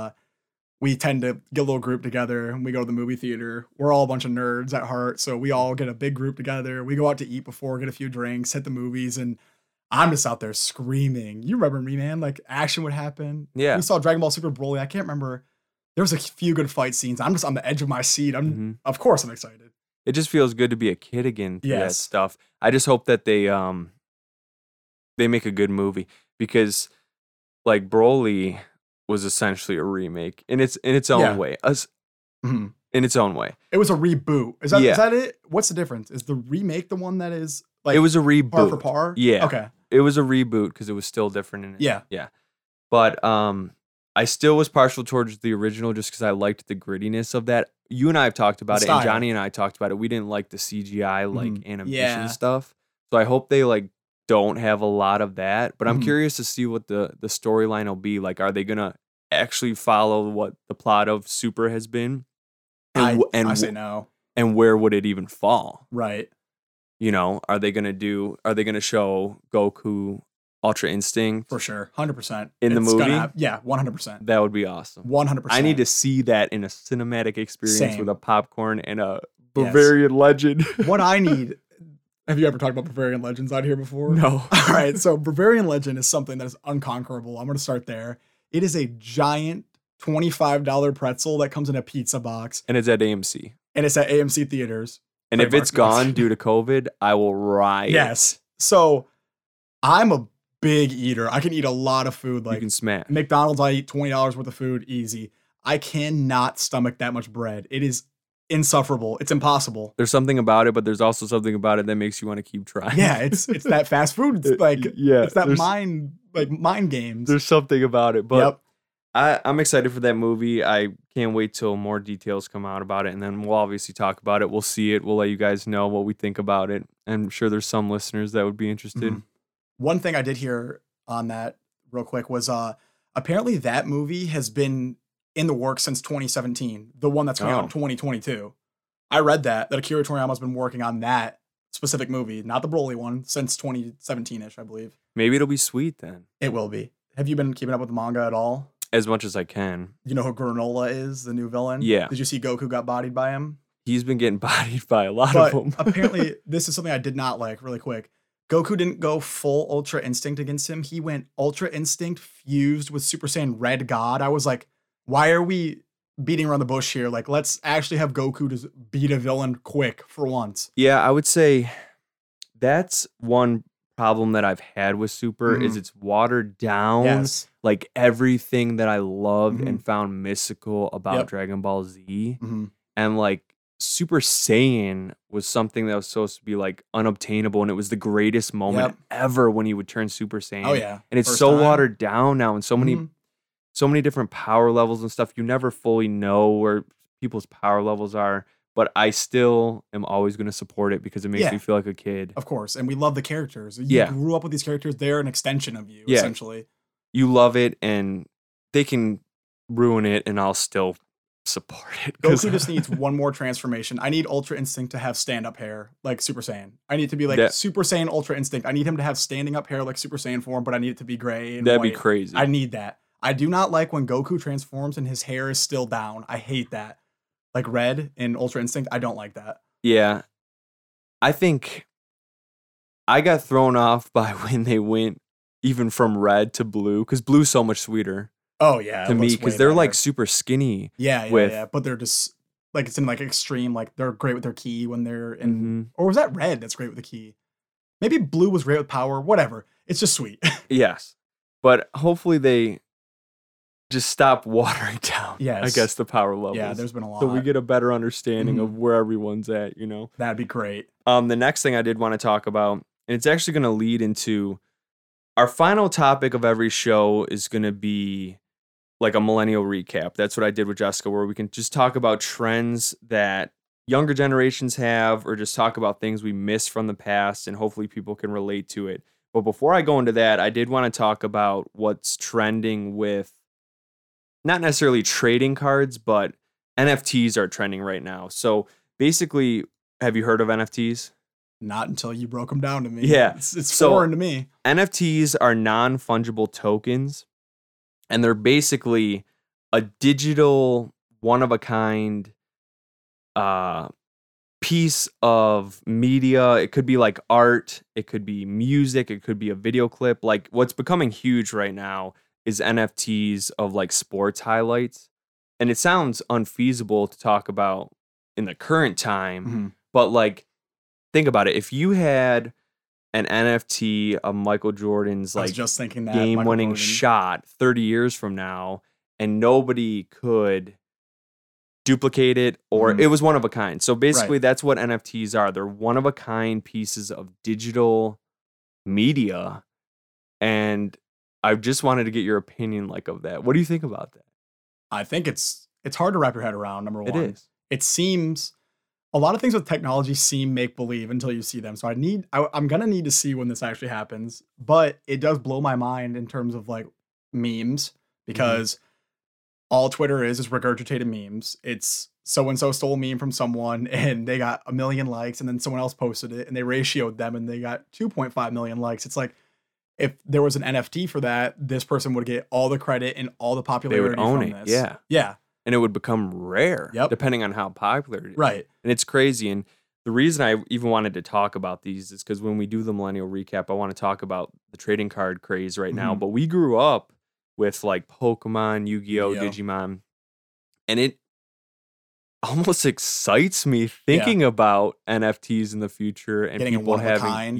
we tend to get a little group together and we go to the movie theater. We're all a bunch of nerds at heart, so we all get a big group together. We go out to eat before, get a few drinks, hit the movies, and I'm just out there screaming. You remember me, man? Like action would happen.
Yeah.
We saw Dragon Ball Super Broly. I can't remember. There was a few good fight scenes. I'm just on the edge of my seat. Of course I'm excited.
It just feels good to be a kid again for that
Yes.
stuff. I just hope that they make a good movie, because like Broly, was essentially a remake in its own
Yeah.
way.
Mhm.
In its own way.
It was a reboot. Is that
Yeah.
is that it? What's the difference? Is the remake the one that is like
It was a reboot.
par for par?
Yeah.
Okay.
It was a reboot because it was still different in it.
Yeah.
Yeah. But I still was partial towards the original just because I liked the grittiness of that. You and I have talked about
The
it, and
style.
Johnny and I talked about it. We didn't like the CGI animation
Yeah.
stuff. So I hope they don't have a lot of that. But I'm
Mhm.
curious to see what the storyline will be. Like, are they gonna actually follow what the plot of Super has been?
I
And
say no.
and where would it even fall?
Right.
You know, are they gonna show Goku Ultra Instinct
For sure. 100%.
in the movie?
Yeah, 100%.
That would be awesome.
100%.
I need to see that in a cinematic experience
Same.
with a popcorn and a
Yes.
Bavarian legend.
What I need. Have you ever talked about Bavarian Legends out here before?
No.
All right. So Bavarian Legend is something that is unconquerable. I'm going to start there. It is a giant $25 pretzel that comes in a pizza box,
And it's at AMC.
and it's at AMC theaters.
And if it's
Trademark.
gone due to COVID, I will riot.
Yes. So I'm a big eater. I can eat a lot of food.
You
Like
can smash.
McDonald's, I eat $20 worth of food easy. I cannot stomach that much bread. It is insufferable. It's impossible.
There's something about it, but there's also something about it that makes you want to keep trying.
Yeah, it's that fast food. It's like
yeah,
it's that
there's-
mind games.
There's something about it, but
Yep.
I'm excited for that movie. I can't wait till more details come out about it, and then we'll obviously talk about it. We'll see it. We'll let you guys know what we think about it. I'm sure there's some listeners that would be interested.
Mhm. One thing I did hear on that real quick was apparently that movie has been in the works since 2017, the one that's coming out in 2022. I read that Akira Toriyama's been working on that specific movie, not the Broly one, since 2017-ish, I believe.
Maybe it'll be sweet then,
It will be. Have you been keeping up with the manga at all?
as much as I can.
You know who Granola is, the new villain?
Yeah.
Did you see Goku got bodied by him?
He's been getting bodied by a lot
But
of them.
apparently, this is something I did not like really quick. Goku didn't go full Ultra Instinct against him. He went Ultra Instinct fused with Super Saiyan Red God. I was like, why are we beating around the bush here? Like, let's actually have Goku just beat a villain quick for once.
Yeah, I would say that's one problem that I've had with Super is it's watered down.
Yes.
Like everything that I loved
Mhm.
and found mystical about
Yep.
Dragon Ball Z.
Mhm.
And like Super Saiyan was something that was supposed to be like unobtainable, and it was the greatest moment
Yep.
ever when he would turn Super Saiyan.
Oh, yeah.
And it's
First
so
time.
watered down now, and so
Mhm.
many different power levels and stuff. You never fully know where people's power levels are, but I still am always going to support it because it makes
Yeah.
me feel like a kid.
Of course. And we love the characters. You
Yeah.
grew up with these characters. They're an extension of you,
Yeah.
essentially.
You love it, and they can ruin it, and I'll still support it. 'cause-
Goku just needs one more transformation. I need Ultra Instinct to have stand-up hair like Super Saiyan. I need to be like
That-
Super Saiyan Ultra Instinct. I need him to have standing up hair like Super Saiyan form, but I need it to be gray and
That'd be
white.
crazy.
I need that. I do not like when Goku transforms and his hair is still down. I hate that. Like Red in Ultra Instinct, I don't like that.
Yeah. I think I got thrown off by when they went even from red to blue, because blue's so much sweeter
Oh yeah,
to
it
me,
looks way
because they're like
better.
super skinny.
yeah,
with-
but they're just like it's in like extreme. Like they're great with their ki when they're in.
Mhm.
Or was that Red that's great with the ki? Maybe Blue was great with power. Whatever. It's just sweet.
Yes. But hopefully they just stop watering down, I
Yes.
guess, the power levels.
Yeah, there's been a lot.
so we get a better understanding
Mhm.
of where everyone's at, you know?
That'd be great.
The next thing I did want to talk about, and it's actually going to lead into our final topic of every show is going to be like a millennial recap. That's what I did with Jessica, where we can just talk about trends that younger generations have, or just talk about things we miss from the past, and hopefully people can relate to it. But before I go into that, I did want to talk about what's trending with not necessarily trading cards, but NFTs are trending right now. So basically, have you heard of NFTs?
Not until you broke them down to me.
Yeah,
It's
so-
foreign to me.
NFTs are non-fungible tokens, and they're basically a digital, one-of-a-kind piece of media. It could be like art, it could be music, it could be a video clip. Like what's becoming huge right now is NFTs of like sports highlights. And it sounds unfeasible to talk about in the current time,
Mhm.
but like think about it. If you had an NFT of Michael Jordan's
I was
like
just thinking that
game-winning
Michael Jordan-
shot 30 years from now, and nobody could duplicate it, or it was one of a kind. So basically that's what NFTs are. They're one of a kind pieces of digital media, and I just wanted to get your opinion of that. What do you think about that?
I think it's hard to wrap your head around, number one.
It is.
It seems a lot of things with technology seem make believe until you see them. So I'm gonna need to see when this actually happens. But it does blow my mind in terms of memes, because all Twitter is regurgitated memes. It's so and so stole a meme from someone and they got 1 million likes, and then someone else posted it and they ratioed them and they got 2.5 million likes. It's like, if there was an NFT for that, this person would get all the credit and all the popularity.
They would own
from
it.
this.
Yeah.
Yeah.
And it would become rare, depending on how popular it is.
Right.
And it's crazy. And the reason I even wanted to talk about these is because when we do the millennial recap, I want to talk about the trading card craze right now. But we grew up with Pokemon, Yu-Gi-Oh, Digimon, and it almost excites me thinking about NFTs in the future and
getting
people having,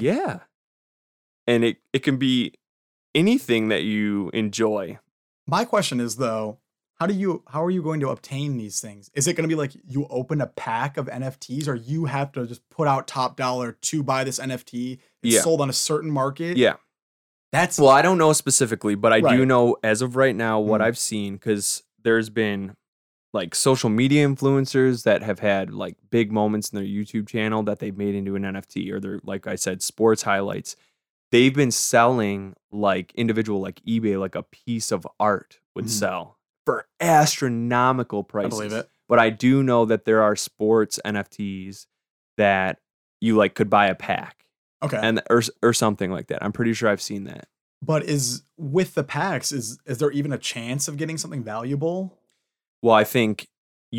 and it can be anything that you enjoy.
My question is, though, how are you going to obtain these things? Is it going to be you open a pack of NFTs, or you have to just put out top dollar to buy this NFT? It's sold on a certain market.
Yeah. Well, I don't know specifically, but I do know as of right now what I've seen, because there's been social media influencers that have had big moments in their YouTube channel that they've made into an NFT, or they're, like I said, sports highlights. They've been selling individual, eBay, a piece of art would sell for astronomical prices.
I believe it.
But I do know that there are sports NFTs that you could buy a pack.
Okay.
And or something like that. I'm pretty sure I've seen that.
But with the packs, is there even a chance of getting something valuable?
Well, I think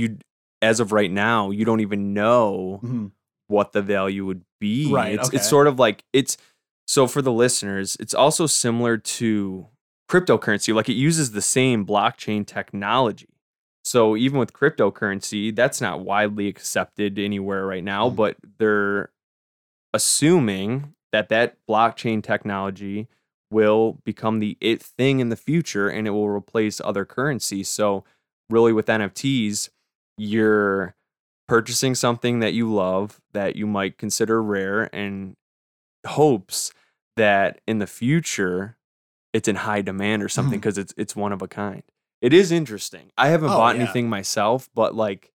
as of right now, you don't even know what the value would be.
Right.
It's sort of so for the listeners, it's also similar to cryptocurrency. It uses the same blockchain technology. So even with cryptocurrency, that's not widely accepted anywhere right now, but they're assuming that blockchain technology will become the it thing in the future, and it will replace other currencies. So really with NFTs, you're purchasing something that you love, that you might consider rare, and hopes that in the future it's in high demand or something, because it's one of a kind. It is interesting. I haven't bought anything myself, but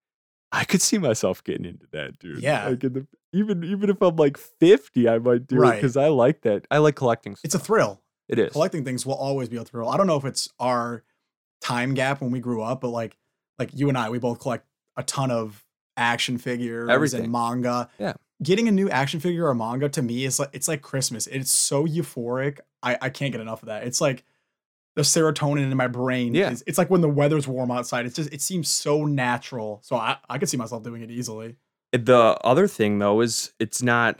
I could see myself getting into that, dude.
Yeah.
Even if I'm 50, I might do it, because I like that. I like collecting stuff.
It's a thrill.
It is.
Collecting things will always be a thrill. I don't know if it's our time gap when we grew up, but like you and I, we both collect a ton of action figures and manga.
Yeah.
Getting a new action figure or manga to me is it's like Christmas. It's so euphoric. I can't get enough of that. It's like the serotonin in my brain.
Yeah.
It's like when the weather's warm outside. It seems so natural. So I could see myself doing it easily.
The other thing, though, is it's not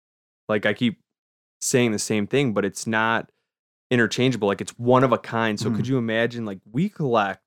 I keep saying the same thing, but it's not interchangeable. It's one of a kind. So could you imagine we've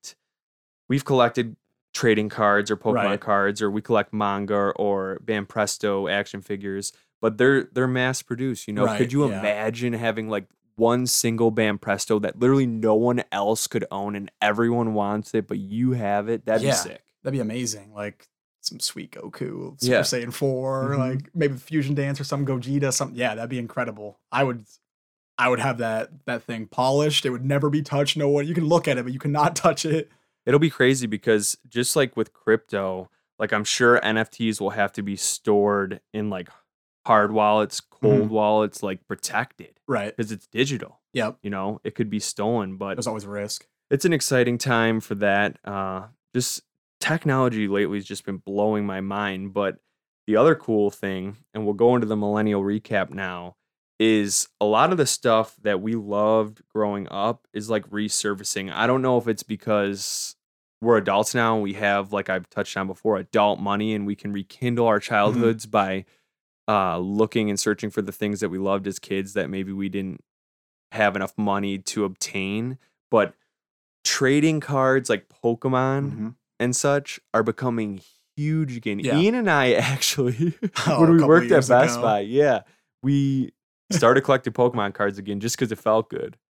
collected trading cards or Pokemon cards, or we collect manga or Banpresto action figures, but they're mass produced. Could you imagine having one single Banpresto that literally no one else could own and everyone wants it, but you have it? That'd be sick.
That'd be amazing. Some sweet Goku, Super Saiyan 4, maybe Fusion Dance or some Gogeta, something. Yeah, that'd be incredible. I would have that thing polished. It would never be touched. No one, you can look at it, but you cannot touch it.
It'll be crazy, because just with crypto, I'm sure NFTs will have to be stored in hard wallets, cold wallets, protected.
Right.
Because it's digital.
Yep.
It could be stolen, but
there's always a risk.
It's an exciting time for that. Just technology lately has just been blowing my mind. But the other cool thing, and we'll go into the millennial recap now, is a lot of the stuff that we loved growing up is resurfacing. I don't know if it's because we're adults now and we have, I've touched on before, adult money, and we can rekindle our childhoods by looking and searching for the things that we loved as kids that maybe we didn't have enough money to obtain. But trading cards like Pokemon and such are becoming huge again.
Yeah.
Ian and I actually, when we worked at Best Buy, we started collecting Pokemon cards again just because it felt good.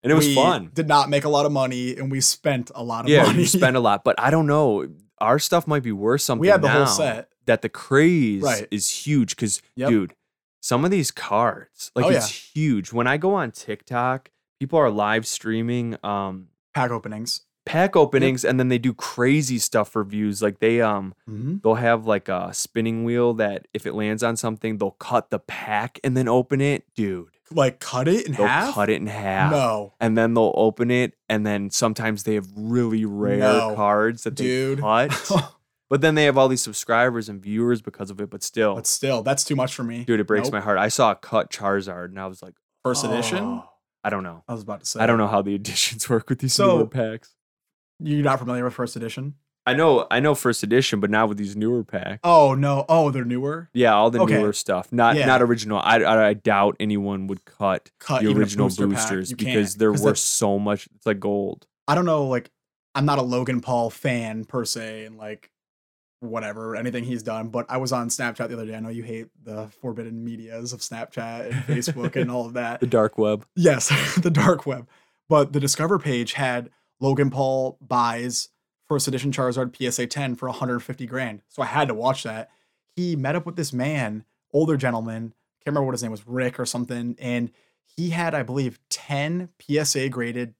And it was
we
fun.
did not make a lot of money, and we spent a lot of
Yeah,
money.
you spend a lot, but I don't know. Our stuff might be worth something.
We had the
now
whole set.
That the craze
Right.
is huge because,
Yep.
dude, some of these cards, like
Oh,
it's huge. When I go on TikTok, people are live streaming
Pack openings.
pack openings, and then they do crazy stuff for views. Like they
Mm-hmm.
they'll have like a spinning wheel that if it lands on something, they'll cut the pack and then open it, dude.
Like cut it in
They'll
half?
cut it in half.
No.
And then they'll open it, and then sometimes they have really rare
No.
cards that they
Dude.
cut. But then they have all these subscribers and viewers because of it. But still,
That's too much for me.
dude, it breaks
Nope.
my heart. I saw a cut Charizard, and I was like,
First edition?
"Oh." I don't know.
I was about to say.
I don't know how the editions work with these
So-
newer packs.
You're not familiar with first edition?
I know first edition, but now with these newer packs.
Oh, no. Oh, they're newer?
Yeah, all the
Okay.
newer stuff. Not
Yeah.
not original. I doubt anyone would cut
Cut
the
even a
original
booster pack.
boosters
You
because
can't,
they're
'cause
worth so much. It's like gold.
I don't know, like, I'm not a Logan Paul fan per se, and like, whatever, anything he's done, but I was on Snapchat the other day. I know you hate the forbidden medias of Snapchat and Facebook and all of that.
The dark web.
Yes, the dark web. But the Discover page had Logan Paul buys first edition Charizard PSA 10 for 150 grand. So I had to watch that. He met up with this man, older gentleman, can't remember what his name was, Rick or something, and he had, I believe, 10 PSA graded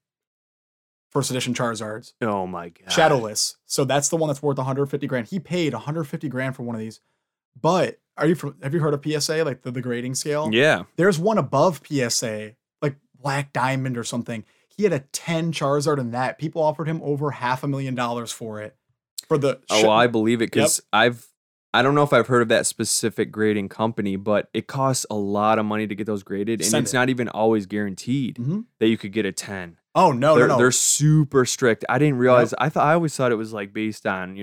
first edition Charizards.
Oh my god.
Shadowless. So that's the one that's worth 150 grand. He paid 150 grand for one of these. But have you heard of PSA, like the grading scale?
Yeah.
There's one above PSA, like Black Diamond or something. He had a 10 Charizard in that. People offered him over $500,000 for it. For the
Oh, well, I believe it because
Yep.
I don't know if I've heard of that specific grading company, but it costs a lot of money to get those graded, and
Send
it's
it.
not even always guaranteed
Mhm.
that you could get a 10.
Oh no,
they're,
no.
They're super strict. I didn't realize. I always thought it was like based on,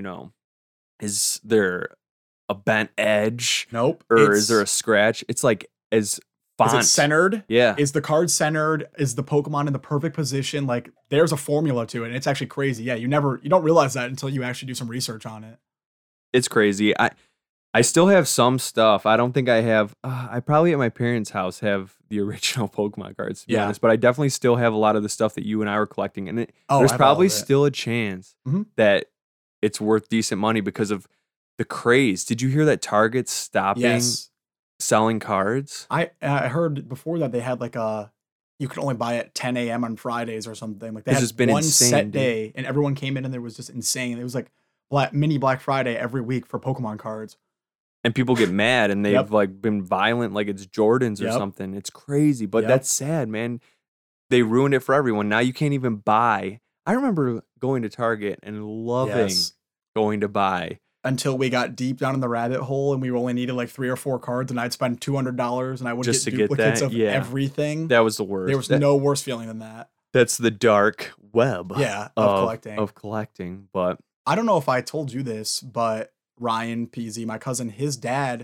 is there a bent edge
Nope.
or is there a scratch? It's like as font.
Is it centered?
Yeah.
Is the card centered? Is the Pokemon in the perfect position? Like, there's a formula to it, and it's actually crazy. Yeah, you don't realize that until you actually do some research on it.
It's crazy. I still have some stuff. I don't think I have. I probably at my parents' house have the original Pokemon cards, to be
Yeah.
honest. But I definitely still have a lot of the stuff that you and I were collecting, and
I
there's
have all
probably
of it.
still a chance
Mhm.
that it's worth decent money because of the craze. Did you hear that Target's stopping
Yes.
selling cards?
I heard before that they had like you could only buy at 10 a.m. on Fridays or something. Like they
It's
had
just been
one
insane,
set
dude.
day, and everyone came in, and there was just insane. It was like mini Black Friday every week for Pokemon cards.
And people get mad and they've
Yep.
like been violent, like it's Jordans or
Yep.
something. It's crazy, but
Yep.
that's sad, man. They ruined it for everyone. Now you can't even buy. I remember going to Target and loving
Yes.
going to buy.
Until we got deep down in the rabbit hole, and we only needed like 3 or 4 cards, and I'd spend $200, and I would
Just
get
to get
duplicates
that?
of
Yeah.
everything.
That was the worst.
There was
That-
no worse feeling than that.
That's the dark web.
Yeah, of collecting.
Of collecting, but
I don't know if I told you this, but Ryan PZ, my cousin, his dad,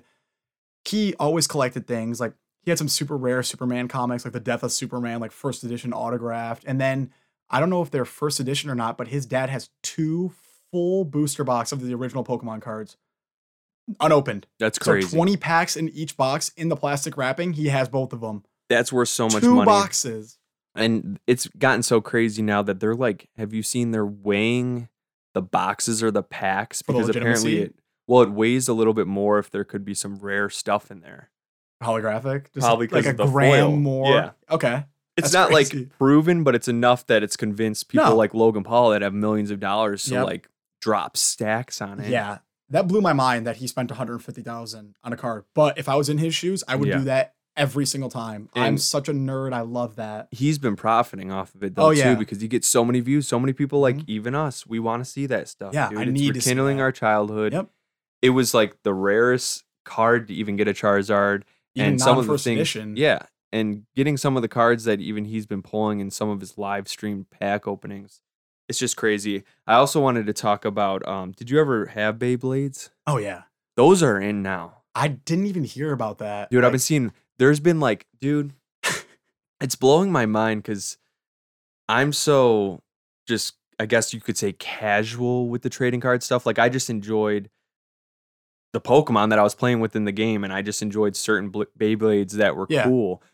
he always collected things. Like he had some super rare Superman comics, like the Death of Superman, like first edition autographed. And then I don't know if they're first edition or not, but his dad has 2 full booster box of the original Pokemon cards unopened.
that's crazy.
So 20 packs in each box in the plastic wrapping. He has both of them.
That's worth so much
2
money.
boxes.
And it's gotten so crazy now that they're like, have you seen they're weighing the boxes or the packs?
For the
Because apparently
legitimacy?
it weighs a little bit more if there could be some rare stuff in there.
Holographic. Just
Probably
like
'cause
a
of the
gram
foil.
more.
Yeah.
Okay.
It's
That's
not
crazy.
like proven, but it's enough that it's convinced people
No.
like Logan Paul that have millions of dollars to
Yep.
like drop stacks on it.
Yeah. That blew my mind that he spent 150,000 on a card. But if I was in his shoes, I would
Yeah.
do that every single time. I'm
And-
such a nerd. I love that.
He's been profiting off of it though
Oh, yeah.
too, because he gets so many views. So many people, like
Mhm.
even us, we want to see that stuff.
Yeah,
dude.
I
It's
need to see
rekindling
that.
our childhood.
Yep.
It was like the rarest card to even get a Charizard.
Even
and some of the
non-first
things,
edition.
yeah, and getting some of the cards that even he's been pulling in some of his live streamed pack openings, it's just crazy. I also wanted to talk about. Did you ever have Beyblades?
Oh, yeah.
Those are in now,
I didn't even hear about that.
dude. I've been
Like,
seeing. There's been like, dude, it's blowing my mind because I'm so just. I guess you could say casual with the trading card stuff. Like I just enjoyed the Pokemon that I was playing with in the game, and I just enjoyed certain Beyblades that were
Yeah.
cool.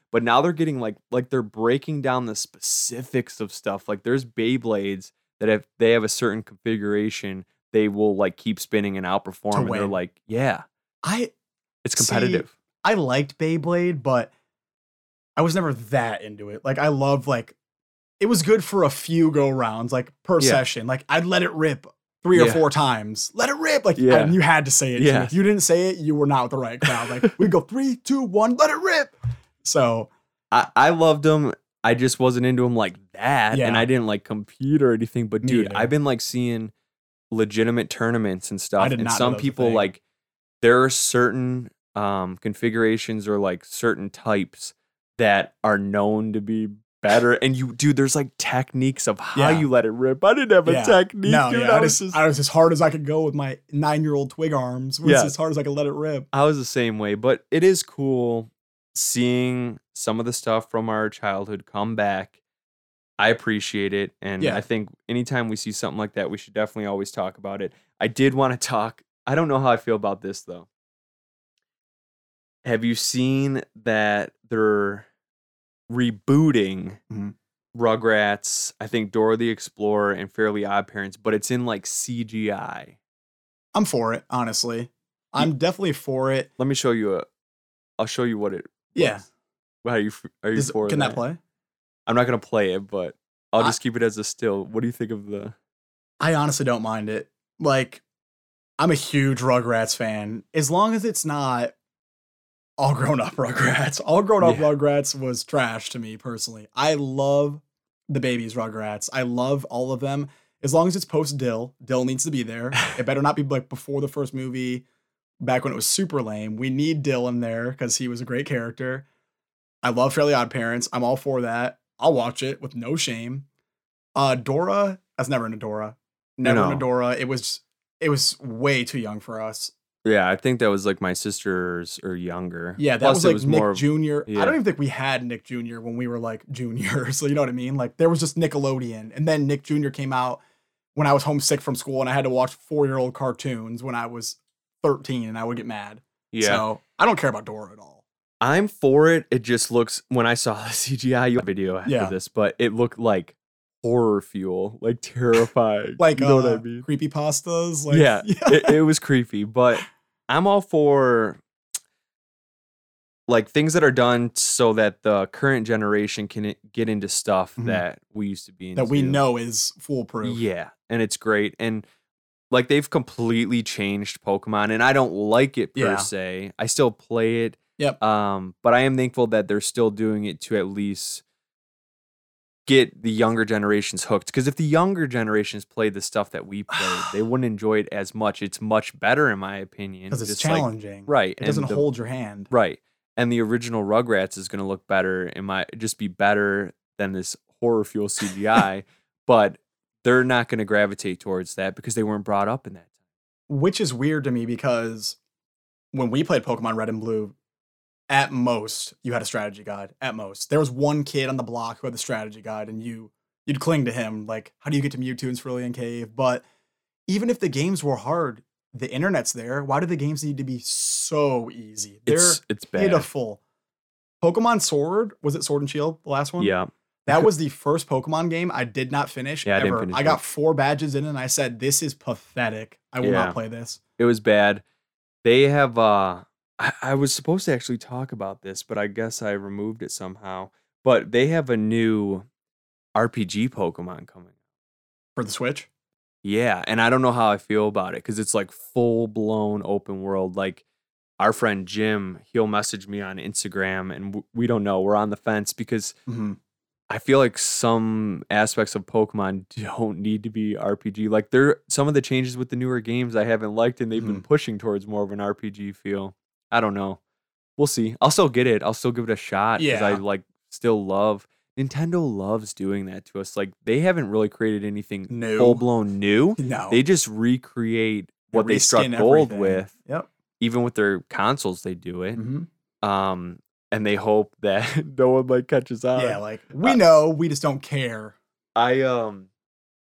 But now they're getting like they're breaking down the specifics of stuff. Like there's Beyblades that if they have a certain configuration, they will like keep spinning and outperform. And they're
win.
like, yeah,
I
it's competitive.
I liked Beyblade, but I was never that into it. Like I loved like it was good for a few go rounds, like per session. Like I'd let it rip 3 or 4 times. Let it rip. Like and you had to say it.
Yeah.
If you didn't say it, you were not with the right crowd. Like we'd go 3, 2, 1, let it rip. So
I loved them. I just wasn't into them like that.
Yeah.
And I didn't like compete or anything. But
Me
dude,
either.
I've been like seeing legitimate tournaments and stuff.
I did
And
not know
some
that was a
people
thing.
like there are certain configurations or like certain types that are known to be better. And dude, there's like techniques of how
Yeah.
you let it rip. I didn't have a technique.
No,
dude.
yeah. I was as hard as I could go with my 9-year-old twig arms. It was
Yeah.
as hard as I could let it rip.
I was the same way, but it is cool seeing some of the stuff from our childhood come back. I appreciate it. And
Yeah.
I think anytime we see something like that, we should definitely always talk about it. I did want to talk. I don't know how I feel about this though. Have you seen that they're rebooting
Mhm.
Rugrats, I think Dora the Explorer and Fairly Odd Parents, but it's in like CGI.
I'm for it, honestly. I'm definitely for it.
Let me show you I'll show you what it
Yeah.
was. Are you for
Can that play?
I'm not gonna play it, but I'll
I-
just keep it as a still. What do you think of the?
I honestly don't mind it. Like, I'm a huge Rugrats fan. As long as it's not all grown up Rugrats. All grown up
Yeah.
Rugrats was trash to me personally. I love the babies Rugrats. I love all of them. As long as it's post Dill, Dill needs to be there. It better not be like before the first movie, back when it was super lame. We need Dill in there because he was a great character. I love Fairly Odd Parents. I'm all for that. I'll watch it with no shame. Dora, I was never into Dora. Never into Dora. It was way too young for us.
Yeah, I think that was like my sisters or younger.
Yeah, that
Plus,
was
it
like
was
Nick
more.
Jr.
yeah.
I don't even think we had Nick Jr. when we were like junior. So you know what I mean? Like there was just Nickelodeon. And then Nick Jr. came out when I was homesick from school and I had to watch 4-year-old cartoons when I was 13 and I would get mad.
Yeah,
So I don't care about Dora at all.
I'm for it. It just looks when I saw the CGI video after
Yeah.
this, but it looked like horror fuel, like terrifying.
Like
you know what I mean?
creepypastas. Like,
Yeah, it was creepy, but I'm all for like things that are done so that the current generation can get into stuff
Mhm.
that we used to be into.
that we know is foolproof.
Yeah, and it's great. And like they've completely changed Pokemon, and I don't like it per
Yeah.
se. I still play it.
Yep.
But I am thankful that they're still doing it to at least get the younger generations hooked. Because if the younger generations played the stuff that we played, they wouldn't enjoy it as much. It's much better, in my opinion.
Because it's
just like-
challenging.
right.
It doesn't
and the-
hold your hand.
Right. And the original Rugrats is going to look better, just be better than this horror fuel CGI. But they're not going to gravitate towards that because they weren't brought up in that time.
Which is weird to me because when we played Pokemon Red and Blue, at most, you had a strategy guide. At most. There was one kid on the block who had the strategy guide, and you'd cling to him. Like, how do you get to Mewtwo and Cerulean Cave? But even if the games were hard, the internet's there. Why do the games need to be so easy? They're
It's bad.
pitiful. Pokemon Sword, was it Sword and Shield, the last one?
Yeah.
That was the first Pokemon game I did not finish
Yeah, I
ever.
didn't finish
I
it.
got 4 badges in and I said, this is pathetic. I will
Yeah.
not play this.
It was bad. They have I was supposed to actually talk about this, but I guess I removed it somehow. But they have a new RPG Pokemon coming.
For the Switch?
Yeah, and I don't know how I feel about it because it's like full blown open world. Like our friend Jim, he'll message me on Instagram, and we don't know. We're on the fence because
Mm-hmm.
I feel like some aspects of Pokemon don't need to be RPG. Like some of the changes with the newer games I haven't liked, and they've been pushing towards more of an RPG feel. I don't know. We'll see. I'll still get it. I'll still give it a shot because I
Yeah.
like still love. Nintendo loves doing that to us. Like they haven't really created anything
New.
full blown new.
No.
They just recreate what they struck
reskin
gold
everything.
with.
Yep.
Even with their consoles, they do it.
Mm-hmm.
And they hope that no one like catches on.
Yeah, like we know, we just don't care.
I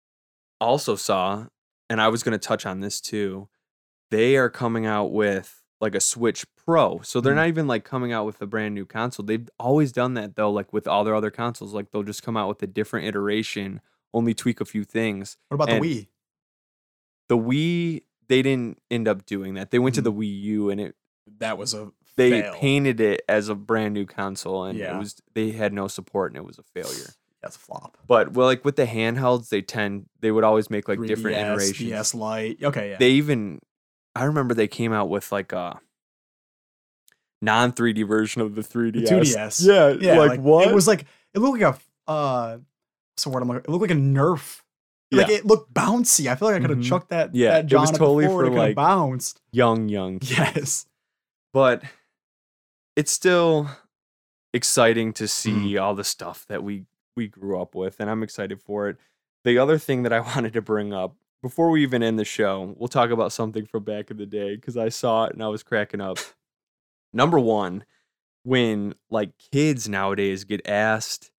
also saw, and I was going to touch on this too. They are coming out with like a Switch Pro. So they're
Mm.
not even like coming out with a brand new console. They've always done that though, like with all their other consoles. Like they'll just come out with a different iteration, only tweak a few things.
What about
And
the Wii?
the Wii, they didn't end up doing that. They went to
Mm.
the Wii U and
That was a
they
fail.
painted it as a brand new console, and
Yeah.
they had no support and it was a failure.
That's a flop.
But well, like with the handhelds, they would always make like different
3DS,
iterations.
DS Lite. Okay, yeah.
They even, I remember they came out with like a non 3D version of the 3DS.
The 2DS.
Yeah,
Yeah,
like what?
It was like it looked like so what I'm like, it looked like a Nerf. Like
Yeah.
it looked bouncy. I feel like I could have
Mhm.
chucked that.
Yeah,
that
it
John
was
at the
totally
floor and
for,
it could have
like,
bounced.
young kids.
Yes.
But it's still exciting to see
Mm.
all the stuff that we grew up with, and I'm excited for it. The other thing that I wanted to bring up before we even end the show, we'll talk about something from back in the day because I saw it and I was cracking up. Number one, when like kids nowadays get asked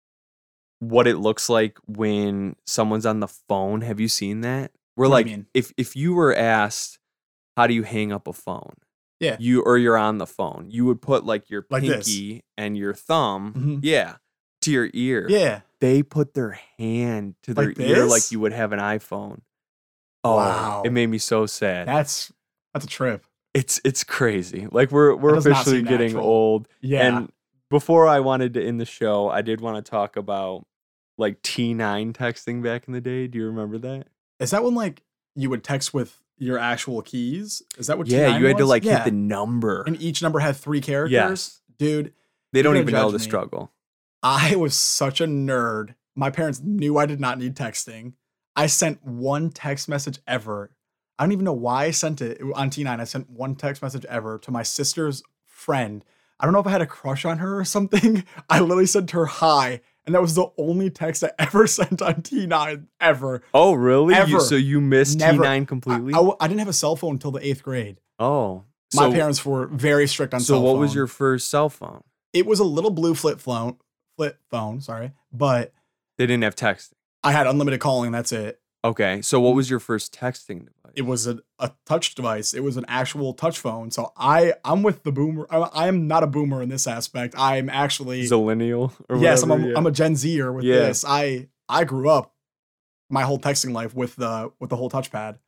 what it looks like when someone's on the phone, have you seen that? Where
What do
like
you mean?
if you were asked how do you hang up a phone?
Yeah.
You're on the phone. You would put like your
Like this.
pinky and your thumb,
Mhm.
yeah, to your ear.
Yeah.
They put their hand to their
Like
ear like
this?
you would have an iPhone. Oh,
Wow.
it made me so sad.
That's a trip.
It's crazy. Like we're
does not
officially
seem
getting
natural.
old.
Yeah.
And before I wanted to end the show, I did want to talk about like T9 texting back in the day. Do you remember that?
Is that when like you would text with your actual keys? Is that what
Yeah,
T9
you had to
was?
like
Yeah.
hit the number.
And each number had 3 characters?
Yes.
Dude,
They don't
you're
even
gonna
know
judge
the
me.
struggle.
I was such a nerd. My parents knew I did not need texting. I sent one text message ever. I don't even know why I sent it on T9. I sent one text message ever to my sister's friend. I don't know if I had a crush on her or something. I literally sent her hi, and that was the only text I ever sent on T9 ever.
Oh, really?
Ever.
So you missed
Never.
T9 completely?
I didn't have a cell phone until the 8th grade.
Oh.
My parents were very strict on
So
cell
what
phone.
was your first cell phone?
It was a little blue flip phone, sorry, but
They didn't have texting.
I had unlimited calling. That's it.
Okay. So what was your first texting device?
It was a touch device. It was an actual touch phone. So I'm with the boomer. I am not a boomer in this aspect. I'm actually
Zillennial or
yes.
whatever,
I'm a Gen Zer with
Yeah.
this. I grew up my whole texting life with the whole touchpad.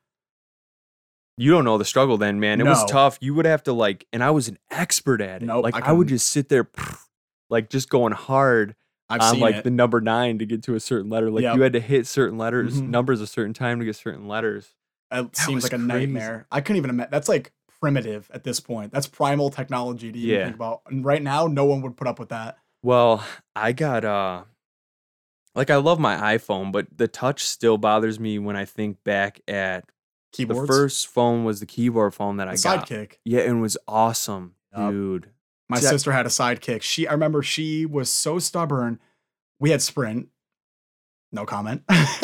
You don't know the struggle then, man. It was
No.
tough. You would have to like, and I was an expert at it.
Nope,
like
I
I would
couldn't.
just sit there, like just going hard
I've
on
seen
like
it.
the number 9 to get to a certain letter. Like
Yep.
you had to hit certain letters,
Mhm.
numbers a certain time to get certain letters.
It seems
was
like a
crazy.
nightmare. I couldn't even imagine. That's like primitive at this point. That's primal technology to even
Yeah.
think about. And right now, no one would put up with that.
Well, I got like I love my iPhone, but the touch still bothers me when I think back at
Keyboards.
the first phone was the keyboard phone that I
The
got.
Sidekick.
Yeah, and it was awesome,
Yup.
dude.
My
See,
sister had a Sidekick. I remember she was so stubborn. We had Sprint. No comment.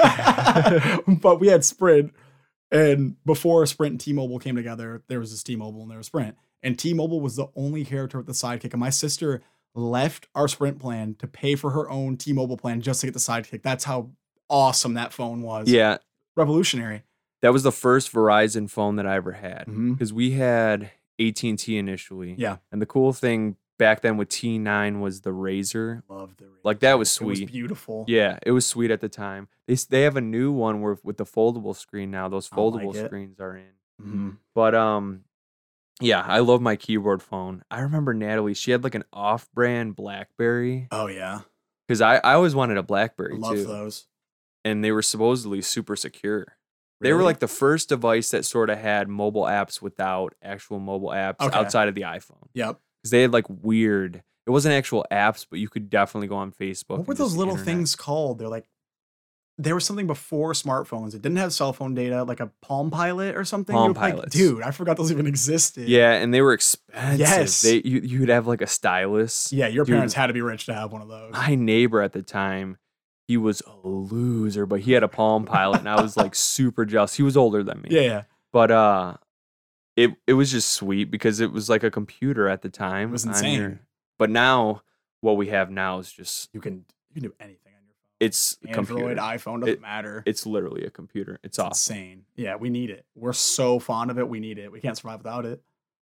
But we had Sprint. And before Sprint and T-Mobile came together, there was this T-Mobile and there was Sprint. And T-Mobile was the only character with the Sidekick. And my sister left our Sprint plan to pay for her own T-Mobile plan just to get the Sidekick. That's how awesome that phone was.
Yeah,
Revolutionary.
that was the first Verizon phone that I ever had
Mhm.
because we had AT&T initially.
Yeah.
And the cool thing back then with T9 was the Razor.
Loved the
Like that was
It
sweet.
was beautiful.
Yeah, it was sweet at the time. They have a new one with the foldable screen now. Those
I don't like
foldable
it.
screens are in.
Mhm.
But yeah, I love my keyboard phone. I remember Natalie, she had like an off-brand BlackBerry
Oh, yeah.
because I always wanted a
I
BlackBerry
love
too.
those.
And they were supposedly super secure. They were
Really?
like the first device that sort of had mobile apps without actual mobile apps
Okay.
outside of the iPhone.
Yep.
Because they had like weird, it wasn't actual apps, but you could definitely go on Facebook.
What
and
were
just
those
the
little
internet.
things called? There was something before smartphones. It didn't have cell phone data, like a Palm Pilot or something.
Palm
You would play-
Pilots.
Dude, I forgot those even existed.
Yeah, and they were expensive.
Yes.
You'd have like a stylus.
Yeah, your
Dude.
parents had to be rich to have one of those.
My neighbor at the time, he was a loser, but he had a Palm Pilot, and I was like super jealous. He was older than me.
Yeah.
But it was just sweet because it was like a computer at the time.
It was
on
insane.
But now what we have now is just
You can do anything on your phone.
it's a
Android,
computer.
iPhone, doesn't matter.
It's literally a computer. It's awesome.
insane. Yeah, we need it. We're so fond of it. We need it. We can't survive without it.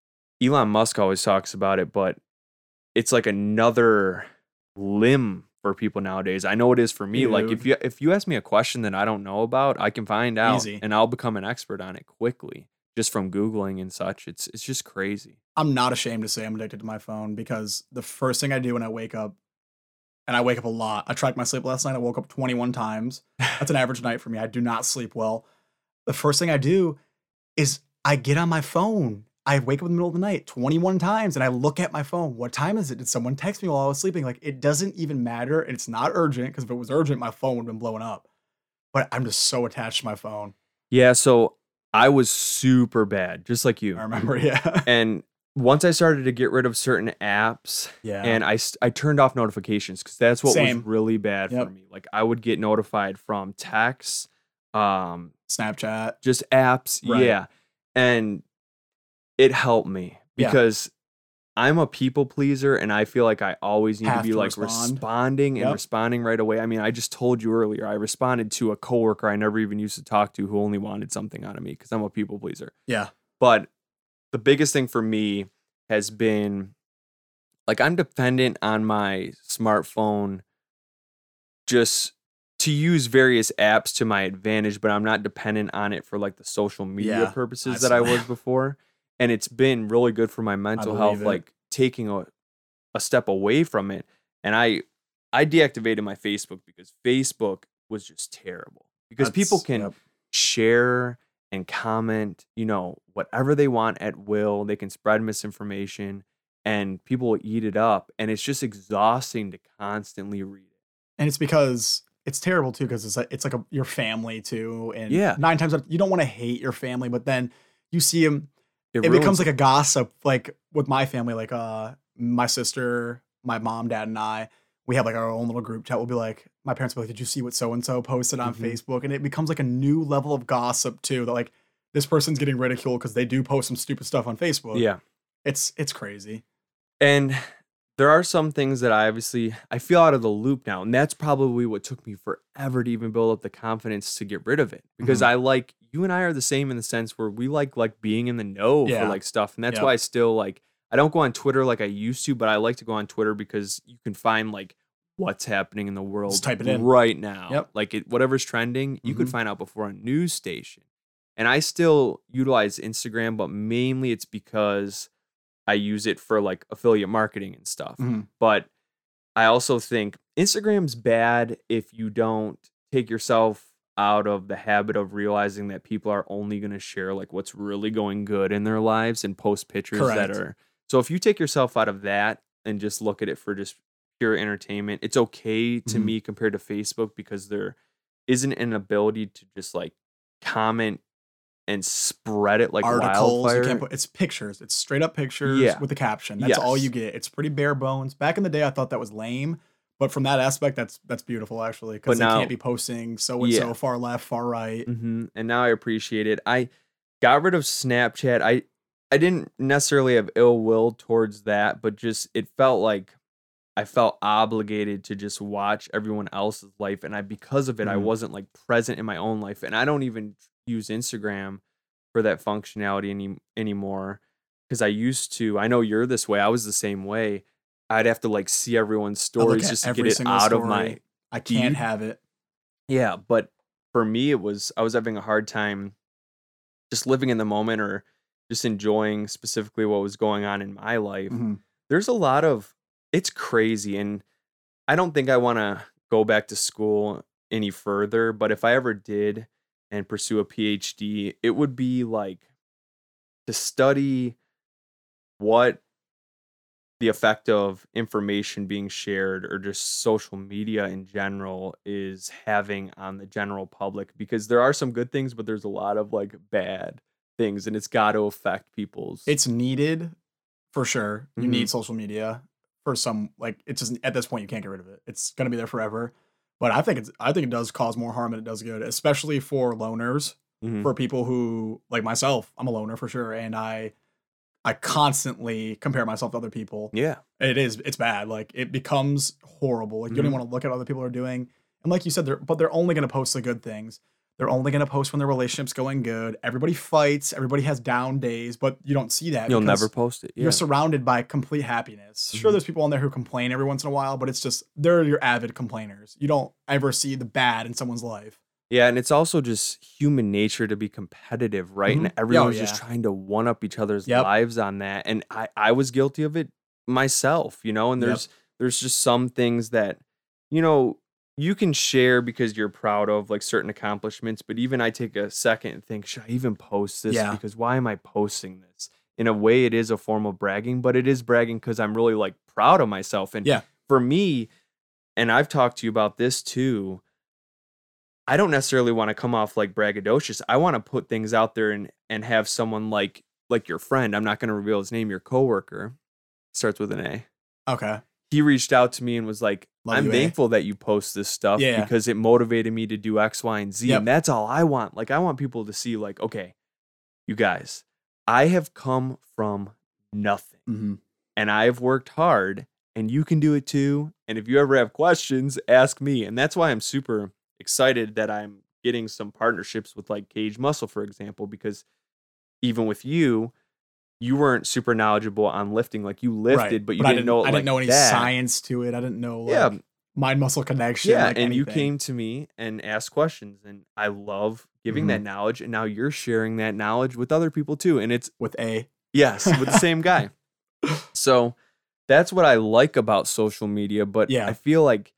Elon Musk always talks about it, but it's like another limb for people nowadays. I know it is for me. Like if you ask me a question that I don't know about, I can find out
Easy.
and I'll become an expert on it quickly just from Googling and such. It's just crazy.
I'm not ashamed to say I'm addicted to my phone because the first thing I do when I wake up, and I wake up a lot. I tracked my sleep last night. I woke up 21 times. That's an average night for me. I do not sleep well. The first thing I do is I get on my phone. I wake up in the middle of the night 21 times and I look at my phone. What time is it? Did someone text me while I was sleeping? Like, it doesn't even matter. And it's not urgent because if it was urgent, my phone would have been blowing up. But I'm just so attached to my phone.
Yeah, so I was super bad, just like you.
I remember, yeah.
And once I started to get rid of certain apps,
Yeah.
and I turned off notifications because that's what
Same.
was really bad
Yep.
for me. Like I would get notified from texts,
Snapchat.
just apps,
Right.
yeah, and it helped me
Yeah.
because I'm a people pleaser, and I feel like I always need to
Have
be
to
like
respond.
responding and
Yep.
responding right away. I mean, I just told you earlier, I responded to a coworker I never even used to talk to who only wanted something out of me because I'm a people pleaser.
Yeah.
But the biggest thing for me has been like I'm dependent on my smartphone just to use various apps to my advantage, but I'm not dependent on it for like the social media
Yeah,
purposes
I've
that I
seen
was
that.
believe and it's been really good for my mental health,
believe it.
like taking a step away from it. And I deactivated my Facebook because Facebook was just terrible because people
That's-
can
yep.
share and comment, whatever they want at will. They can spread misinformation and people will eat it up. And it's just exhausting to constantly read it.
And it's because it's terrible too, because it's like your family too. And
Yeah.
9 times out, you don't want to hate your family, but then you see them. It
ruins
becomes like a gossip. Like with my family, like my sister, my mom, dad, and I, we have like our own little group chat. We'll be like, my parents will be like, "Did you see what so and so posted on
Mhm.
Facebook?" And it becomes like a new level of gossip too. That like this person's getting ridiculed because they do post some stupid stuff on Facebook.
Yeah.
It's crazy.
And there are some things that I feel out of the loop now. And that's probably what took me forever to even build up the confidence to get rid of it. Because
Mhm.
you and I are the same in the sense where we like being in the know
Yeah.
for like stuff. And that's
Yep.
why I still I don't go on Twitter like I used to, but I like to go on Twitter because you can find like what's happening in the world
Just type it in.
right now.
Yep.
Like whatever's trending, you could
Mhm.
find out before a news station. And I still utilize Instagram, but mainly it's because I use it for like affiliate marketing and stuff.
Mhm.
But I also think Instagram's bad if you don't take yourself out of the habit of realizing that people are only going to share like what's really going good in their lives and post pictures that
Correct.
are. So if you take yourself out of that and just look at it for just pure entertainment, it's okay to
Mhm.
me compared to Facebook because there isn't an ability to just like comment and spread it like
Articles,
wildfire.
you can't put, it's pictures. It's straight up pictures
Yeah.
with a caption. That's all
Yes.
you get. It's pretty bare bones. Back in the day, I thought that was lame, but from that aspect, that's beautiful actually, because
But
they
now-
can't be posting so and so
Yeah.
far left, far right.
And now I appreciate it. I got rid of Snapchat. I didn't necessarily have ill will towards that, but just it felt like I felt obligated to just watch everyone else's life, and because of it, I
Mhm.
wasn't like present in my own life, and I don't even use Instagram for that functionality anymore because I used to. I know you're this way. I was the same way. I'd have to like see everyone's
I look
stories
at
just to
every
get it
single
out of
story.
my
I can't
feed.
have it.
Yeah, but for me, I was having a hard time just living in the moment or just enjoying specifically what was going on in my life.
Mhm.
There's it's crazy. And I don't think I want to go back to school any further, but if I ever did and pursue a PhD, it would be like to study what the effect of information being shared or just social media in general is having on the general public, because there are some good things, but there's a lot of like bad things, and it's got to affect people's.
It's needed for sure. You
Mhm.
need social media for some, like, it's just at this point you can't get rid of it. It's gonna be there forever. But I think it does cause more harm than it does good, especially for loners,
Mhm.
for people who like myself. I'm a loner for sure, and I constantly compare myself to other people.
Yeah.
It's bad. Like it becomes horrible. Like you don't
Mhm.
even want to look at what other people are doing. And like you said, they're only going to post the good things. They're only going to post when their relationship's going good. Everybody fights. Everybody has down days, but you don't see that.
You'll
because
never post it. Yeah.
You're surrounded by complete happiness. Sure, there's people on there who complain every once in a while, but it's just, they're your avid complainers. You don't ever see the bad in someone's life.
Yeah, and it's also just human nature to be competitive, right? And everyone's just trying to one up each other's lives on that. And I was guilty of it myself, you know, and there's just some things that, you know, you can share because you're proud of like certain accomplishments, but even I take a second and think, should I even post this? Because why am I posting this? In a way, it is a form of bragging, but it is bragging because I'm really like proud of myself. And for me, and I've talked to you about this too, I don't necessarily want to come off like braggadocious. I want to put things out there and have someone like your friend, I'm not going to reveal his name, your coworker, starts with an A.
Okay.
He reached out to me and was like, I'm thankful that you post this stuff because it motivated me to do X, Y, and Z. And that's all I want. Like, I want people to see like, okay, you guys, I have come from nothing and I've worked hard and you can do it too. And if you ever have questions, ask me. And that's why I'm super excited that I'm getting some partnerships with like Cage Muscle, for example, because even with you weren't super knowledgeable on lifting. Like you lifted, but you didn't know. I didn't know any
science to it. I didn't know mind muscle connection.
Yeah,
like
and
anything.
You came to me and asked questions, and I love giving that knowledge. And now you're sharing that knowledge with other people too. And it's
with A.
Yes, with the same guy. So that's what I like about social media. But I feel like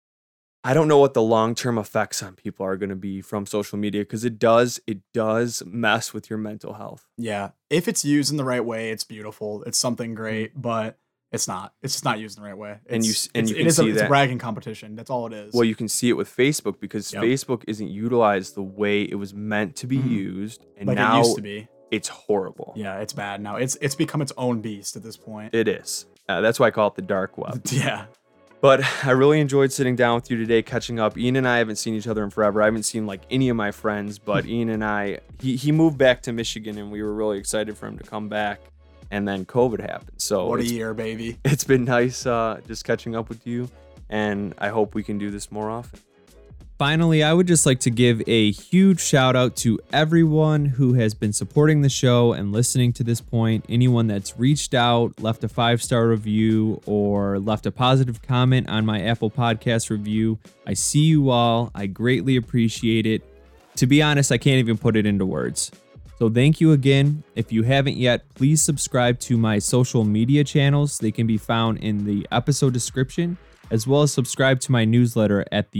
I don't know what the long-term effects on people are going to be from social media because it does mess with your mental health.
Yeah. If it's used in the right way, it's beautiful. It's something great, but it's not. It's just not used in the right way.
It's a
bragging competition. That's all it is.
Well, you can see it with Facebook because Facebook isn't utilized the way it was meant to be used, and
like
now
it used to be.
It's horrible.
Yeah, it's bad now. It's become its own beast at this point.
It is. That's why I call it the dark web.
Yeah.
But I really enjoyed sitting down with you today, catching up. Ian and I haven't seen each other in forever. I haven't seen like any of my friends, but Ian and I, he moved back to Michigan and we were really excited for him to come back. And then COVID happened. So
what a year, baby.
It's been nice just catching up with you. And I hope we can do this more often. Finally, I would just like to give a huge shout out to everyone who has been supporting the show and listening to this point. Anyone that's reached out, left a 5-star review, or left a positive comment on my Apple Podcast review. I see you all. I greatly appreciate it. To be honest, I can't even put it into words. So thank you again. If you haven't yet, please subscribe to my social media channels. They can be found in the episode description, as well as subscribe to my newsletter at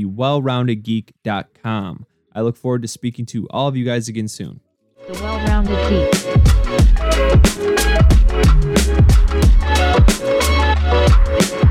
thewellroundedgeek.com. I look forward to speaking to all of you guys again soon.
The Well-Rounded Geek.